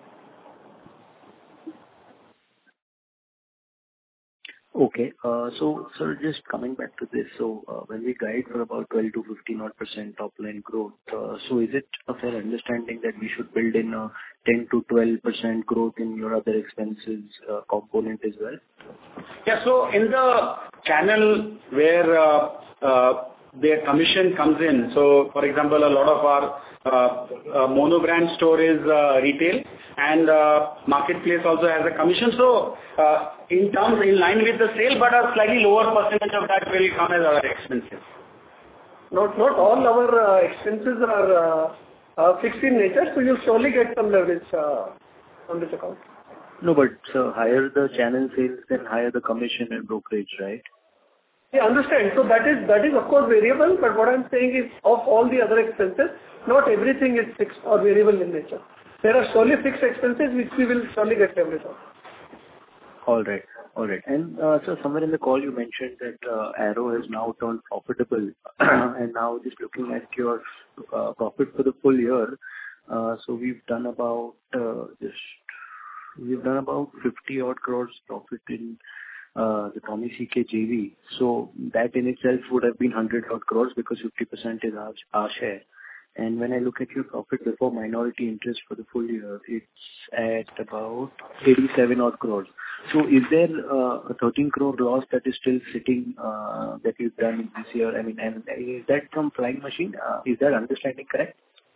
Okay. Uh, so, so just coming back to this, so uh, when we guide for about twelve to fifteen odd percent top line growth, uh, so is it a fair understanding that we should build in a ten to twelve percent growth in your other expenses uh, component as well? Yeah. So in the channel where uh, uh, their commission comes in, so for example, a lot of our uh, uh, mono-brand store is uh, retail, and uh, marketplace also has a commission. So uh, in terms, in line with the sale, but a slightly lower percentage of that will come as our expenses. Not not all our uh, expenses are uh, uh, fixed in nature, so you'll surely get some leverage uh, on this account. No, but so higher the channel sales, then higher the commission and brokerage, right? Yeah, understand. So that is, that is of course variable, but what I'm saying is of all the other expenses, not everything is fixed or variable in nature. There are surely fixed expenses which we will surely get leverage on. All right. All right. And uh, so somewhere in the call you mentioned that uh, Arrow has now turned profitable and now just looking at your uh, profit for the full year, uh, so we've done about uh, just we've done about fifty odd crores profit in uh, the Tommy C K J V. So that in itself would have been one hundred odd crores because fifty percent is our, our share. And when I look at your profit before minority interest for the full year, it's at about eighty-seven odd crores. So is there uh, a thirteen crore loss that is still sitting uh, that you've done in this year? I mean, and is that from Flying Machine? Uh, is that understanding correct?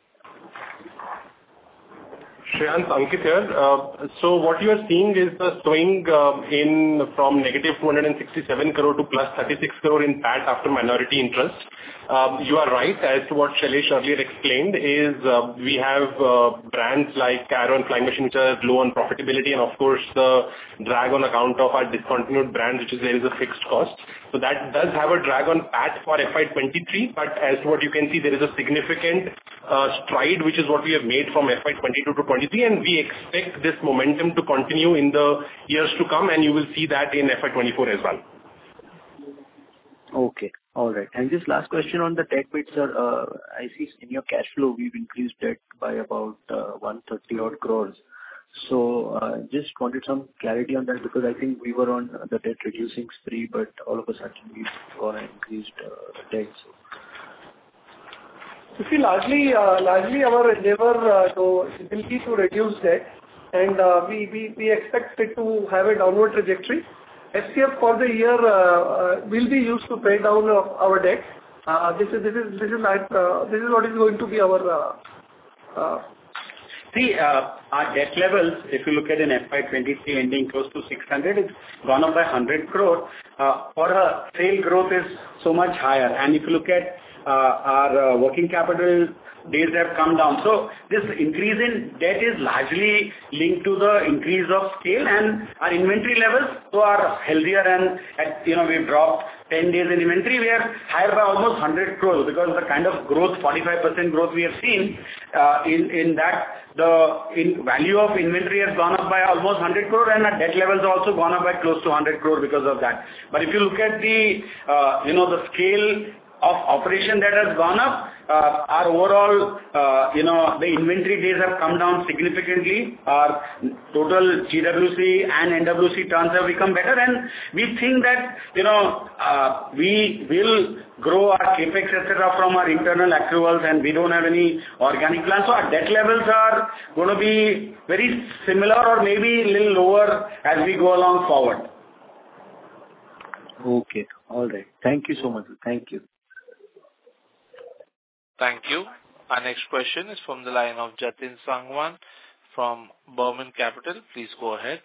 Shreyans, Ankit here. Uh, So what you are seeing is the swing uh, in from negative two hundred sixty-seven crore to plus thirty-six crore in P A T after minority interest. Um, You are right, as to what Shailesh earlier explained, is uh, we have uh, brands like Arrow and Flying Machine, which are low on profitability, and of course, the drag on account of our discontinued brand, which is there is a fixed cost. So that does have a drag on P A T for F Y twenty-three, but as to what you can see, there is a significant uh, stride, which is what we have made from F Y twenty-two to twenty-three, and we expect this momentum to continue in the years to come, and you will see that in F Y twenty-four as well. Okay. All right. And just last question on the debt bit, sir. Uh, I see in your cash flow, we've increased debt by about uh, one hundred thirty odd crores. So uh, just wanted some clarity on that, because I think we were on the debt reducing spree, but all of a sudden we've gone and increased uh, debt. So. You see, largely, uh, largely our endeavor uh, to will be to reduce debt, and uh, we, we, we expect it to have a downward trajectory. F C F for the year uh, uh, will be used to pay down uh, our debt. Uh, this is this is this is like, uh, this is what is going to be our. Uh, uh, See, uh, our debt levels, if you look at in F Y twenty-three ending close to six hundred, it's gone up by one hundred crore. Uh, for a sale growth is so much higher. And if you look at uh, our uh, working capital days have come down. So this increase in debt is largely linked to the increase of scale, and our inventory levels so are healthier, and at, you know, we've dropped ten days in inventory. We are higher by almost one hundred crores, because the kind of growth, forty-five percent growth we have seen uh, in, in that, the in value of inventory has gone up by almost one hundred crore, and our debt levels have also gone up by close to one hundred crore because of that. But if you look at the, uh, you know, the scale of operation that has gone up, uh, our overall, uh, you know, the inventory days have come down significantly. Our total G W C and N W C turns have become better, and we think that, you know, uh, we will grow our capex, et cetera, from our internal accruals, and we don't have any organic plans. So our debt levels are going to be very similar or maybe a little lower as we go along forward. Okay. All right. Thank you so much. Thank you. Thank you. Our next question is from the line of Jatin Sangwan from Burman Capital. Please go ahead.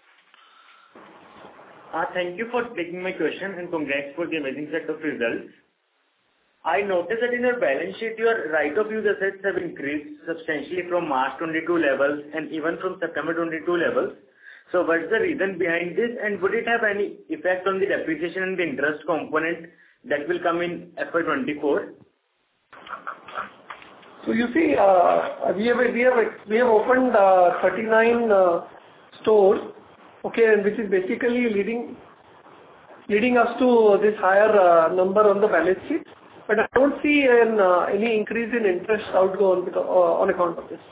Uh, thank you for taking my question, and congrats for the amazing set of results. I noticed that in your balance sheet, your right-of-use assets have increased substantially from March twenty-two levels and even from September twenty-two levels. So what's the reason behind this, and would it have any effect on the depreciation and the interest component that will come in F Y twenty-four? So you see, uh, we have we have we have opened uh, thirty-nine uh, stores, okay, and which is basically leading leading us to this higher uh, number on the balance sheet. But I don't see an, uh, any increase in interest outgo on, uh, on account of this.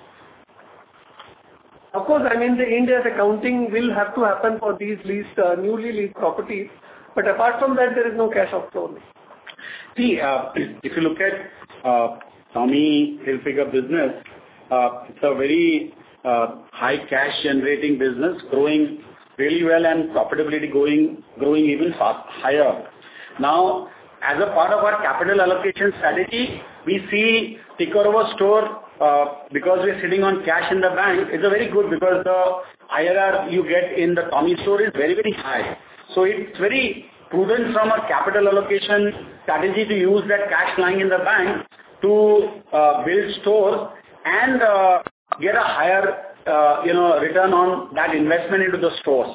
Of course, I mean, the India's accounting will have to happen for these leased, uh, newly leased properties. But apart from that, there is no cash outflow. See, uh, if you look at uh, Tommy Hilfiger business, uh, it's a very uh, high cash generating business, growing really well, and profitability going growing even fast, higher. Now, as a part of our capital allocation strategy, we see takeover store, uh, because we're sitting on cash in the bank, it's a very good, because the I R R you get in the Tommy store is very, very high. So it's very prudent from a capital allocation strategy to use that cash lying in the bank to uh, build stores and uh, get a higher, uh, you know, return on that investment into the stores.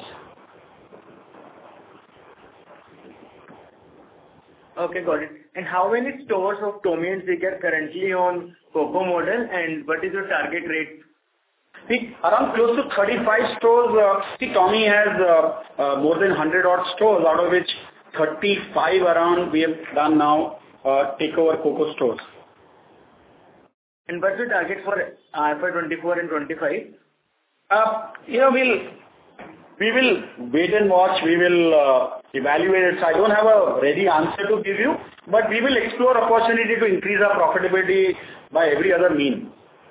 Okay, got it. And how many stores of Tommy Hilfiger currently on COCO model, and what is your target rate? See, around close to thirty-five stores. Uh, see, Tommy has uh, uh, more than one hundred odd stores, out of which thirty-five around we have done now uh, takeover COCO stores. And what's the target for uh, F Y twenty-four and twenty-five? Uh, you know, we'll we will wait and watch. We will uh, evaluate it. So I don't have a ready answer to give you, but we will explore opportunity to increase our profitability by every other mean.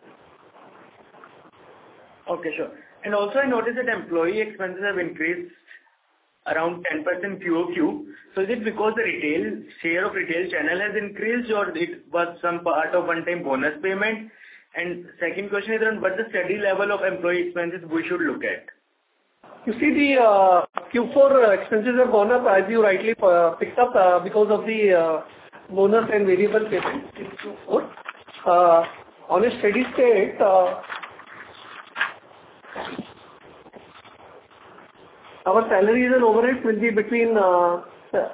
Okay, sure. And also I noticed that employee expenses have increased around ten percent Q O Q. So is it because the retail share of retail channel has increased, or it was some part of one-time bonus payment? And second question is around what's the steady level of employee expenses we should look at? You see, the uh, Q four expenses have gone up, as you rightly uh, picked up, uh, because of the uh, bonus and variable payment in Q four. Uh, on a steady state, uh, our salaries and overheads will be between, uh,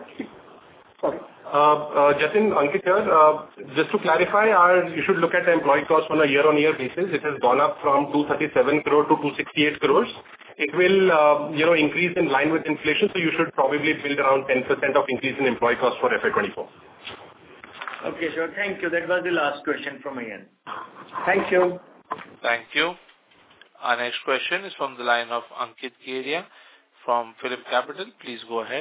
sorry. Uh, uh, Jatin, Ankit here. Uh, just to clarify, our, you should look at the employee cost on a year-on-year basis. It has gone up from two hundred thirty-seven crore to two hundred sixty-eight crores. It will, uh, you know, increase in line with inflation, so you should probably build around ten percent of increase in employee cost for F Y twenty-four. Okay, sure. Thank you. That was the last question from my end. Thank you. Thank you. Our next question is from the line of Ankit Kedia from Phillip Capital. Please go ahead.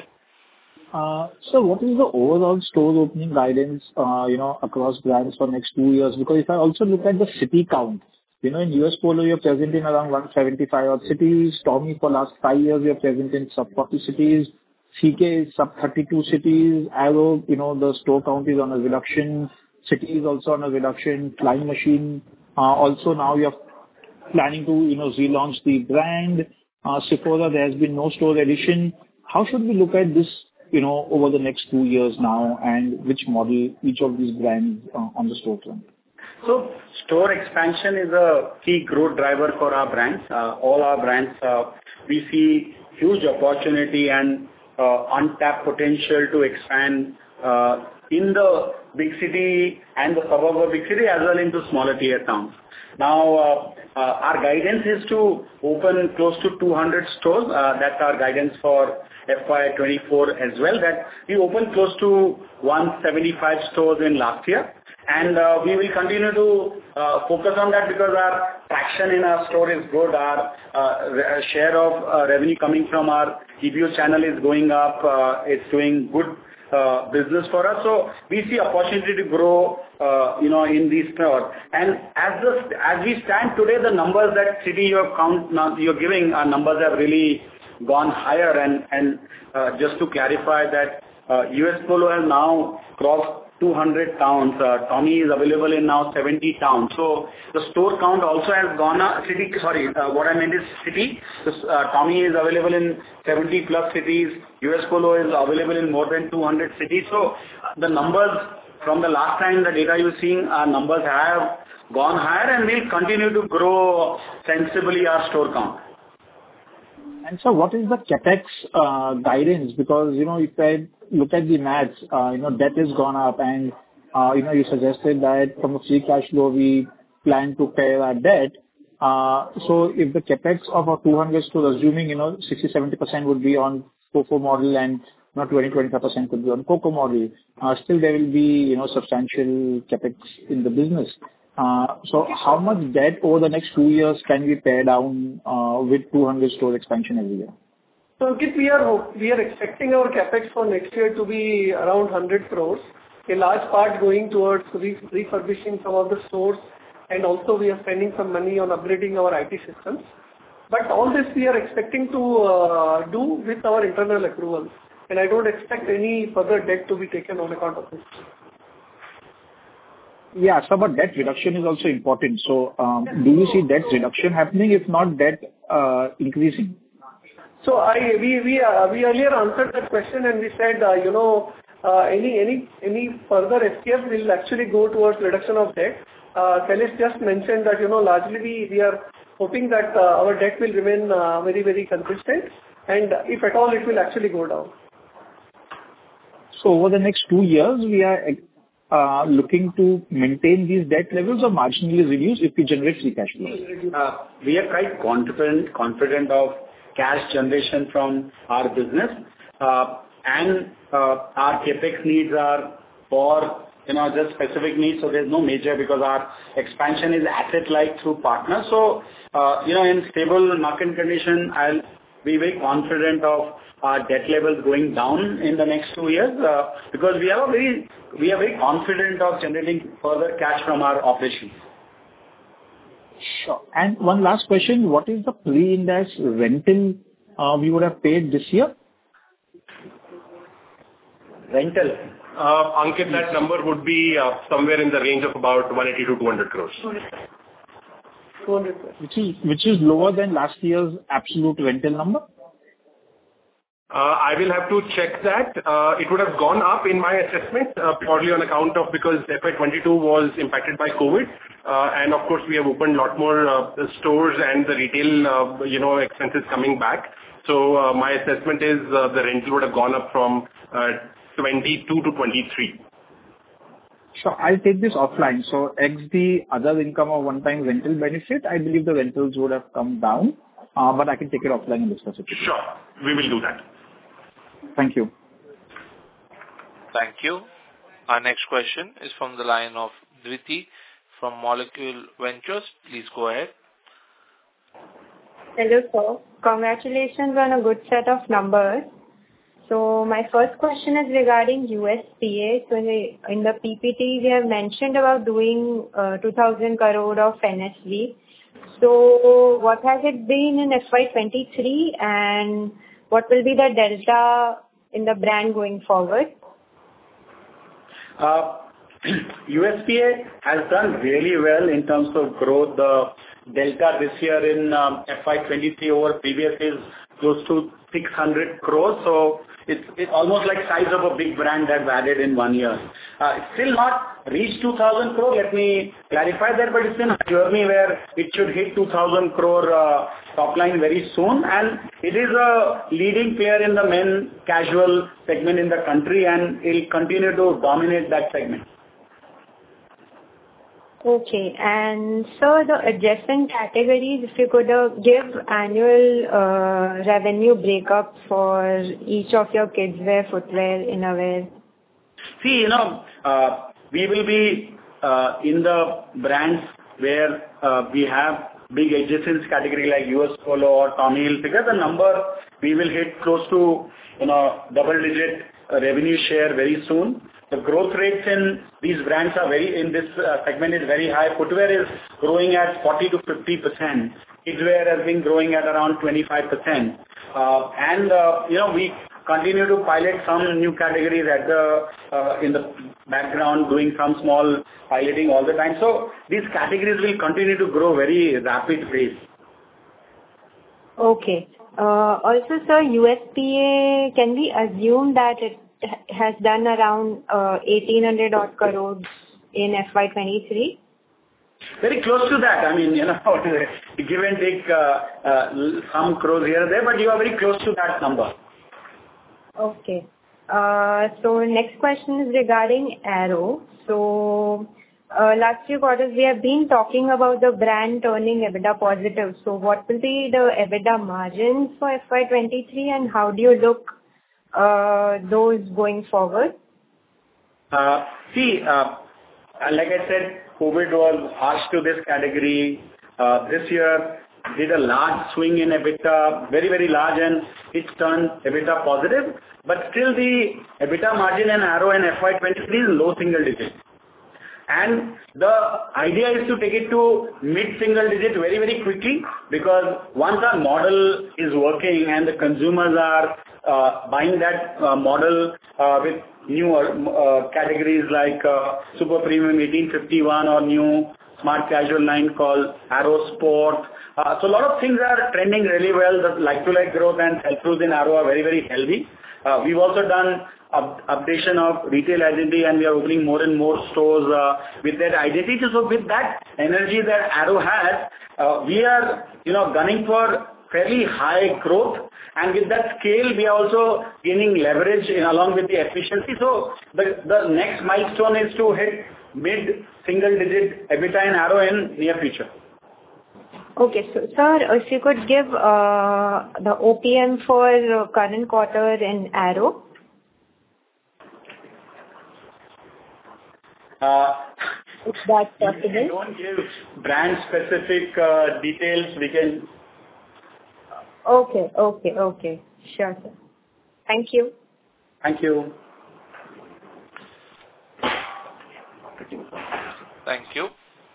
Uh, so what is the overall store opening guidance, uh, you know, across brands for next two years? Because if I also look at the city count, you know, in U S Polo, you're present in around one seventy-five odd cities. Tommy, for last five years, you're present in sub forty cities. C K is sub thirty-two cities. Arrow, you know, the store count is on a reduction. City is also on a reduction. Flying Machine, uh, also now you're planning to, you know, relaunch the brand. Uh, Sephora, there has been no store addition. How should we look at this, you know, over the next two years now, and which model, each of these brands uh, on the store front? So store expansion is a key growth driver for our brands. Uh, all our brands, uh, we see huge opportunity and uh, untapped potential to expand uh, in the big city and the suburb of big city, as well into smaller tier towns. Now, uh, uh, our guidance is to open close to two hundred stores. Uh, that's our guidance for F Y twenty-four as well. That we opened close to one seventy-five stores in last year. And uh, we will continue to uh, focus on that because our traction in our store is good. Our uh, share of uh, revenue coming from our E B O channel is going up. Uh, it's doing good uh, business for us. So we see opportunity to grow, uh, you know, in these stores. And as the, as we stand today, the numbers that city you're count now you're giving, our numbers have really gone higher. And and uh, just to clarify that uh, U S Polo has now crossed two hundred towns. Uh, Tommy is available in now seventy towns. So the store count also has gone up. City, sorry, uh, what I meant is city. So, uh, Tommy is available in seventy plus cities. U S Polo is available in more than two hundred cities. So uh, the numbers from the last time, the data you're seeing, our numbers have gone higher, and we'll continue to grow sensibly our store count. And so what is the CapEx uh, guidance? Because, you know, if I look at the maths, uh, you know, debt has gone up, and, uh, you know, you suggested that from a free cash flow, we plan to pay our debt. Uh, so if the CapEx of our two hundred stores, assuming, you know, sixty to seventy percent would be on FOFO model and not twenty to twenty-five percent could be on COCO model, uh, still there will be, you know, substantial CapEx in the business. Uh, so how much debt over the next two years can we pay down uh, with two hundred store expansion every year? So Ankit, we are we are expecting our capex for next year to be around one hundred crores. A large part going towards re- refurbishing some of the stores, and also we are spending some money on upgrading our I T systems. But all this we are expecting to uh, do with our internal accruals, and I don't expect any further debt to be taken on account of this. Yeah, so but debt reduction is also important. So, um, do you see debt reduction happening, if not debt uh, increasing? So I we we uh, we earlier answered that question, and we said uh, you know uh, any any any further S T F will actually go towards reduction of debt. Uh, Shailesh just mentioned that you know largely we, we are hoping that uh, our debt will remain uh, very very consistent, and if at all it will actually go down. So over the next two years, we are Uh, looking to maintain these debt levels or marginally reduce if we generate free cash flow? Uh, we are quite confident, confident of cash generation from our business, uh, and uh, our capex needs are for, you know, just specific needs. So there's no major, because our expansion is asset-like through partners. So, uh, you know, in stable market condition, I'll be very confident of our debt levels going down in the next two years, uh, because we are very, we are very confident of generating further cash from our operations. Sure. And one last question: what is the pre-Ind AS rental uh, we would have paid this year? Rental. Uh, Ankit, that number would be uh, somewhere in the range of about one eighty to two hundred crores. two hundred crores. Which is which is lower than last year's absolute rental number? Uh, I will have to check that. Uh, it would have gone up in my assessment uh, purely on account of because F Y twenty-two was impacted by COVID, uh, and of course we have opened a lot more uh, stores and the retail, uh, you know, expenses coming back. So uh, my assessment is uh, the rental would have gone up from uh, twenty-two to twenty-three. Sure. I'll take this offline. So ex the other income or one-time rental benefit, I believe the rentals would have come down, uh, but I can take it offline and discuss it. Sure. We will do that. Thank you. Thank you. Our next question is from the line of Dhriti from Molecule Ventures. Please go ahead. Hello, sir. Congratulations on a good set of numbers. So my first question is regarding U S P A. So in the P P T, we have mentioned about doing uh, two thousand crore of N S V. So what has it been in F Y twenty-three, and what will be the delta in the brand going forward? Uh, U S P A has done really well in terms of growth. The delta this year in um, F Y twenty-three over previous is close to six hundred crores. So it's, it's almost like size of a big brand that's added in one year. Uh, it's still not reached two thousand crore. Let me clarify that, but it's in a journey where it should hit two thousand crore uh, top line very soon. And it is a leading player in the men casual segment in the country, and it will continue to dominate that segment. Okay. And so the adjacent categories, if you could uh, give annual uh, revenue breakup for each of your kids wear, footwear, innerwear. See, you know, uh, we will be uh, in the brands where uh, we have big adjacent category like U S Polo or Tommy Hilfiger. The number we will hit close to, you know, double digit uh, revenue share very soon. The growth rates in these brands are very, in this uh, segment is very high. Footwear is growing at forty to fifty percent. Kidswear has been growing at around twenty-five percent. Uh, and, uh, you know, we continue to pilot some new categories at the, uh, in the background, doing some small piloting all the time. So these categories will continue to grow very rapid pace. Okay. Uh, also, sir, U S P A, can we assume that it has done around uh, eighteen hundred odd crores in F Y twenty-three? Very close to that. I mean, you know, give and take uh, uh, some crores here and there, but you are very close to that number. Okay. Uh, so next question is regarding Arrow. So uh, last few quarters we have been talking about the brand turning EBITDA positive. So what will be the EBITDA margins for F Y twenty-three, and how do you look uh, those going forward? Uh, see, uh, like I said, COVID was harsh to this category. Uh, this year did a large swing in EBITDA, very, very large, and it's turned EBITDA positive. But still the EBITDA margin in Arrow in F Y twenty-three is low single digit. And the idea is to take it to mid-single digit very, very quickly, because once our model is working and the consumers are uh, buying that uh, model uh, with newer uh, categories like uh, Super Premium eighteen fifty-one or new smart casual line called Arrow Sport. Uh, so a lot of things are trending really well. The like-to-like growth and sell-throughs in Arrow are very, very healthy. Uh, we've also done up, updation of retail identity, and we are opening more and more stores uh, with that identity. So with that energy that Arrow has, uh, we are, you know, gunning for fairly high growth, and with that scale, we are also gaining leverage in, along with the efficiency. So the, the next milestone is to hit mid-single digit EBITDA in Arrow in near future. Okay, so sir, if you could give uh, the O P M for uh, current quarter in Arrow. Uh, if that's possible. We don't give brand specific uh, details. We can. Okay, okay, okay. Sure, sir. Thank you. Thank you. Thank you.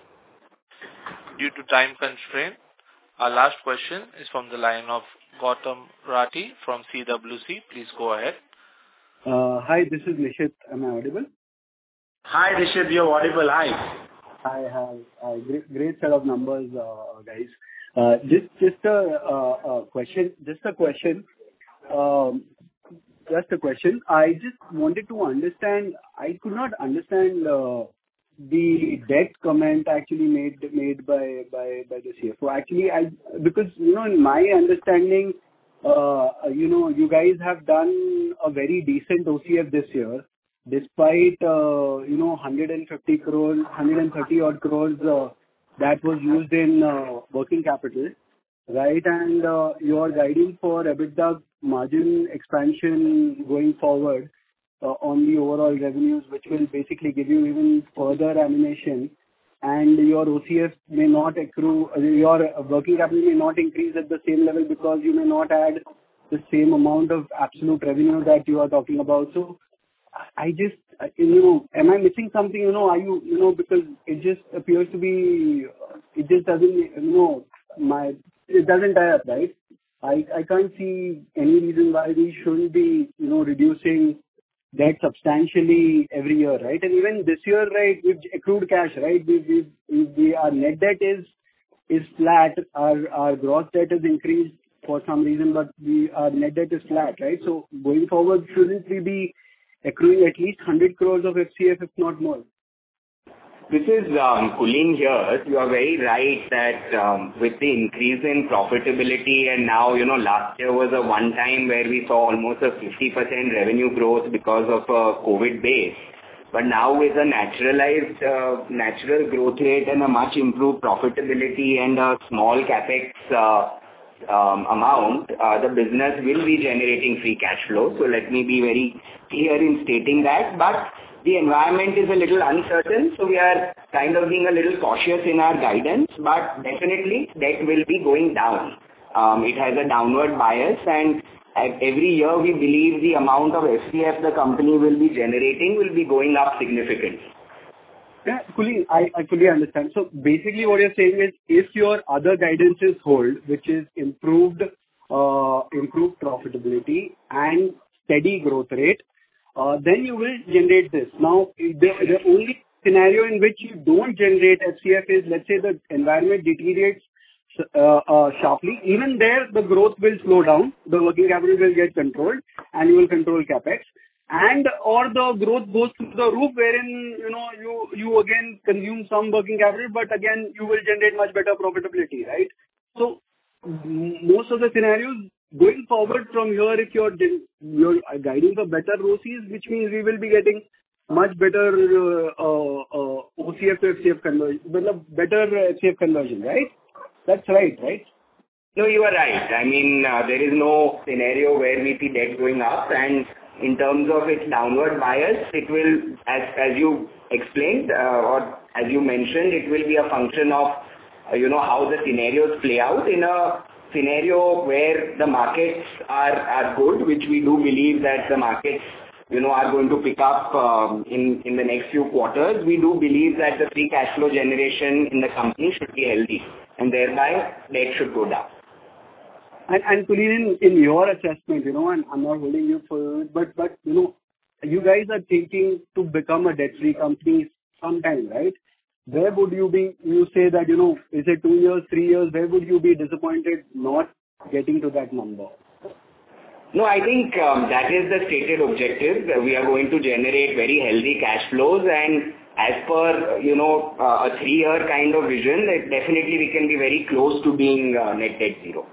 Due to time constraint, our last question is from the line of Gautam Rathi from C W C. Please go ahead. Uh, hi, this is Nishit. Am I audible? Hi, Nishit. You're audible. Hi. Hi, hi. Uh, great, great set of numbers, uh, guys. Uh, just, just a, uh, a question. Just a question. Um, just a question. I just wanted to understand. I could not understand uh, the debt comment actually made made by by by the C F O. Actually, I because you know in my understanding, uh, you know you guys have done a very decent O C F this year, despite uh, you know one hundred fifty crores, one hundred thirty odd crores uh, that was used in uh, working capital, right? And uh, you are guiding for EBITDA margin expansion going forward uh, on the overall revenues, which will basically give you even further ammunition. And your O C F may not accrue, uh, your working capital may not increase at the same level because you may not add the same amount of absolute revenue that you are talking about. So I just, you know, am I missing something? You know, are you, you know, because it just appears to be, it just doesn't, you know, my, it doesn't tie up, right? I, I can't see any reason why we shouldn't be, you know, reducing debt substantially every year, right? And even this year, right, we've accrued cash, right? We, we, we, our net debt is, is flat. Our, our gross debt has increased for some reason, but we, our net debt is flat, right? So going forward, shouldn't we be accruing at least one hundred crores of F C F, if not more? This is um, Kulin here. You are very right that um, with the increase in profitability, and now, you know, last year was a one time where we saw almost a fifty percent revenue growth because of a COVID base. But now with a naturalized, uh, natural growth rate and a much improved profitability and a small capex uh, um, amount, uh, the business will be generating free cash flow. So let me be very clear in stating that. But the environment is a little uncertain, so we are kind of being a little cautious in our guidance, but definitely debt will be going down. Um, it has a downward bias, and every year we believe the amount of F C F the company will be generating will be going up significantly. Yeah, Kulin, I, I fully understand. So basically what you're saying is, if your other guidances hold, which is improved, uh, improved profitability and steady growth rate, Uh, then you will generate this. Now, the, the only scenario in which you don't generate F C F is, let's say, the environment deteriorates uh, uh, sharply. Even there, the growth will slow down, the working capital will get controlled, and you will control capex. And or the growth goes through the roof, wherein you know you you again consume some working capital, but again you will generate much better profitability, right? So most of the scenarios going forward from here, if you're you're guiding for better O C F, which means we will be getting much better uh, uh, O C F to F C F conversion, better F C F conversion, right? That's right, right? No, you are right. I mean, uh, there is no scenario where we see debt going up, and in terms of its downward bias, it will, as as you explained uh, or as you mentioned, it will be a function of uh, you know how the scenarios play out. In a scenario where the markets are, are good, which we do believe that the markets, you know, are going to pick up um, in, in the next few quarters, we do believe that the free cash flow generation in the company should be healthy, and thereby debt should go down. And, and Kulin, in, in your assessment, you know, and I'm not holding you for, but, but, you know, you guys are thinking to become a debt-free company sometime, right? Where would you be, you say that, you know, is it two years, three years, where would you be disappointed not getting to that number? No, I think um, that is the stated objective. We are going to generate very healthy cash flows, and as per, you know, uh, a three-year kind of vision, it definitely we can be very close to being uh, net debt zero.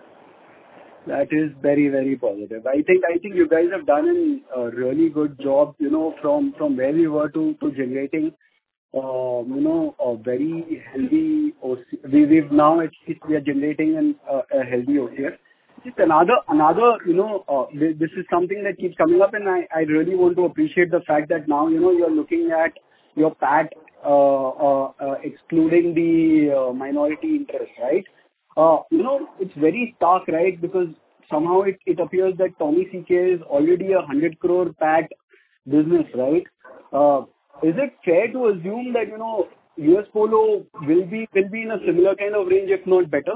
That is very, very positive. I think, I think you guys have done a really good job, you know, from, from where we were to, to generating Uh, you know, a very healthy O C F. We, we've now at least we are generating an, uh, a healthy O C F. Just another, another, you know, uh, this is something that keeps coming up, and I, I really want to appreciate the fact that now, you know, you're looking at your P A T, uh, uh, uh, excluding the uh, minority interest, right? Uh, you know, it's very stark, right? Because somehow it, it appears that Tommy C K is already a one hundred crore PAT business, right? Uh, is it fair to assume that, you know, U S Polo will be will be in a similar kind of range, if not better?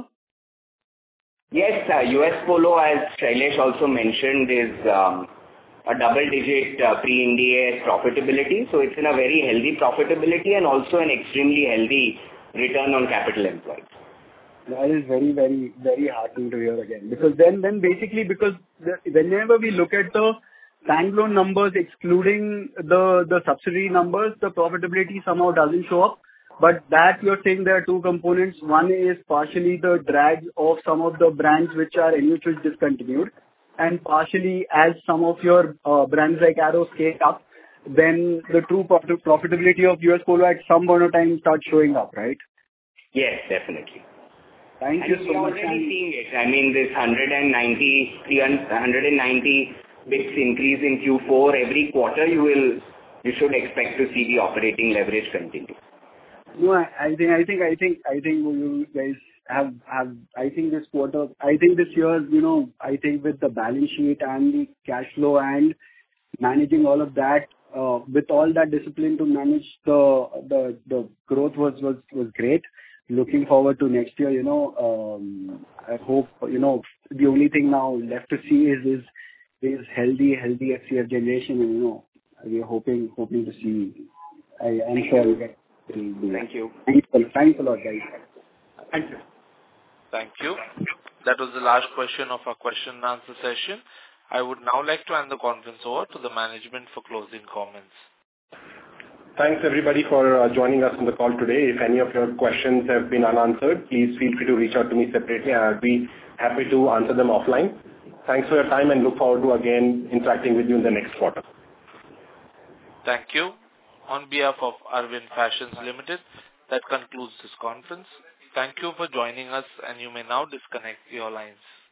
Yes, uh, U S Polo, as Shailesh also mentioned, is um, a double-digit uh, pre-Ind AS profitability. So it's in a very healthy profitability and also an extremely healthy return on capital employed. That is very, very, very heartening to hear again. Because then, then basically, because the, whenever we look at the standalone numbers, excluding the, the subsidiary numbers, the profitability somehow doesn't show up. But that you're saying there are two components. One is partially the drag of some of the brands which are N U H discontinued, and partially as some of your uh, brands like Arrow scale up, then the true profit- profitability of U S Polo at some point of time starts showing up, right? Yes, definitely. Thank and you so much. We're already seeing it. I mean, this one hundred ninety, one hundred ninety bits increase in Q four every quarter, you will, you should expect to see the operating leverage continue. No, I, I think, I think, I think, I think you guys have, have, I think this quarter, I think this year, you know, I think with the balance sheet and the cash flow and managing all of that, uh, with all that discipline to manage the, the, the growth was, was, was great. Looking forward to next year, you know, um, I hope, you know, the only thing now left to see is, is, is healthy, healthy F C F generation, and, you know, we are hoping, hoping to see, I, I'm sure we get. Thank you. Thanks a, thanks a lot, guys. Thank you. Thank you. That was the last question of our question and answer session. I would now like to hand the conference over to the management for closing comments. Thanks everybody for uh, joining us on the call today. If any of your questions have been unanswered, please feel free to reach out to me separately. I'll be happy to answer them offline. Thanks for your time and look forward to again interacting with you in the next quarter. Thank you. On behalf of Arvind Fashions Limited, that concludes this conference. Thank you for joining us, and you may now disconnect your lines.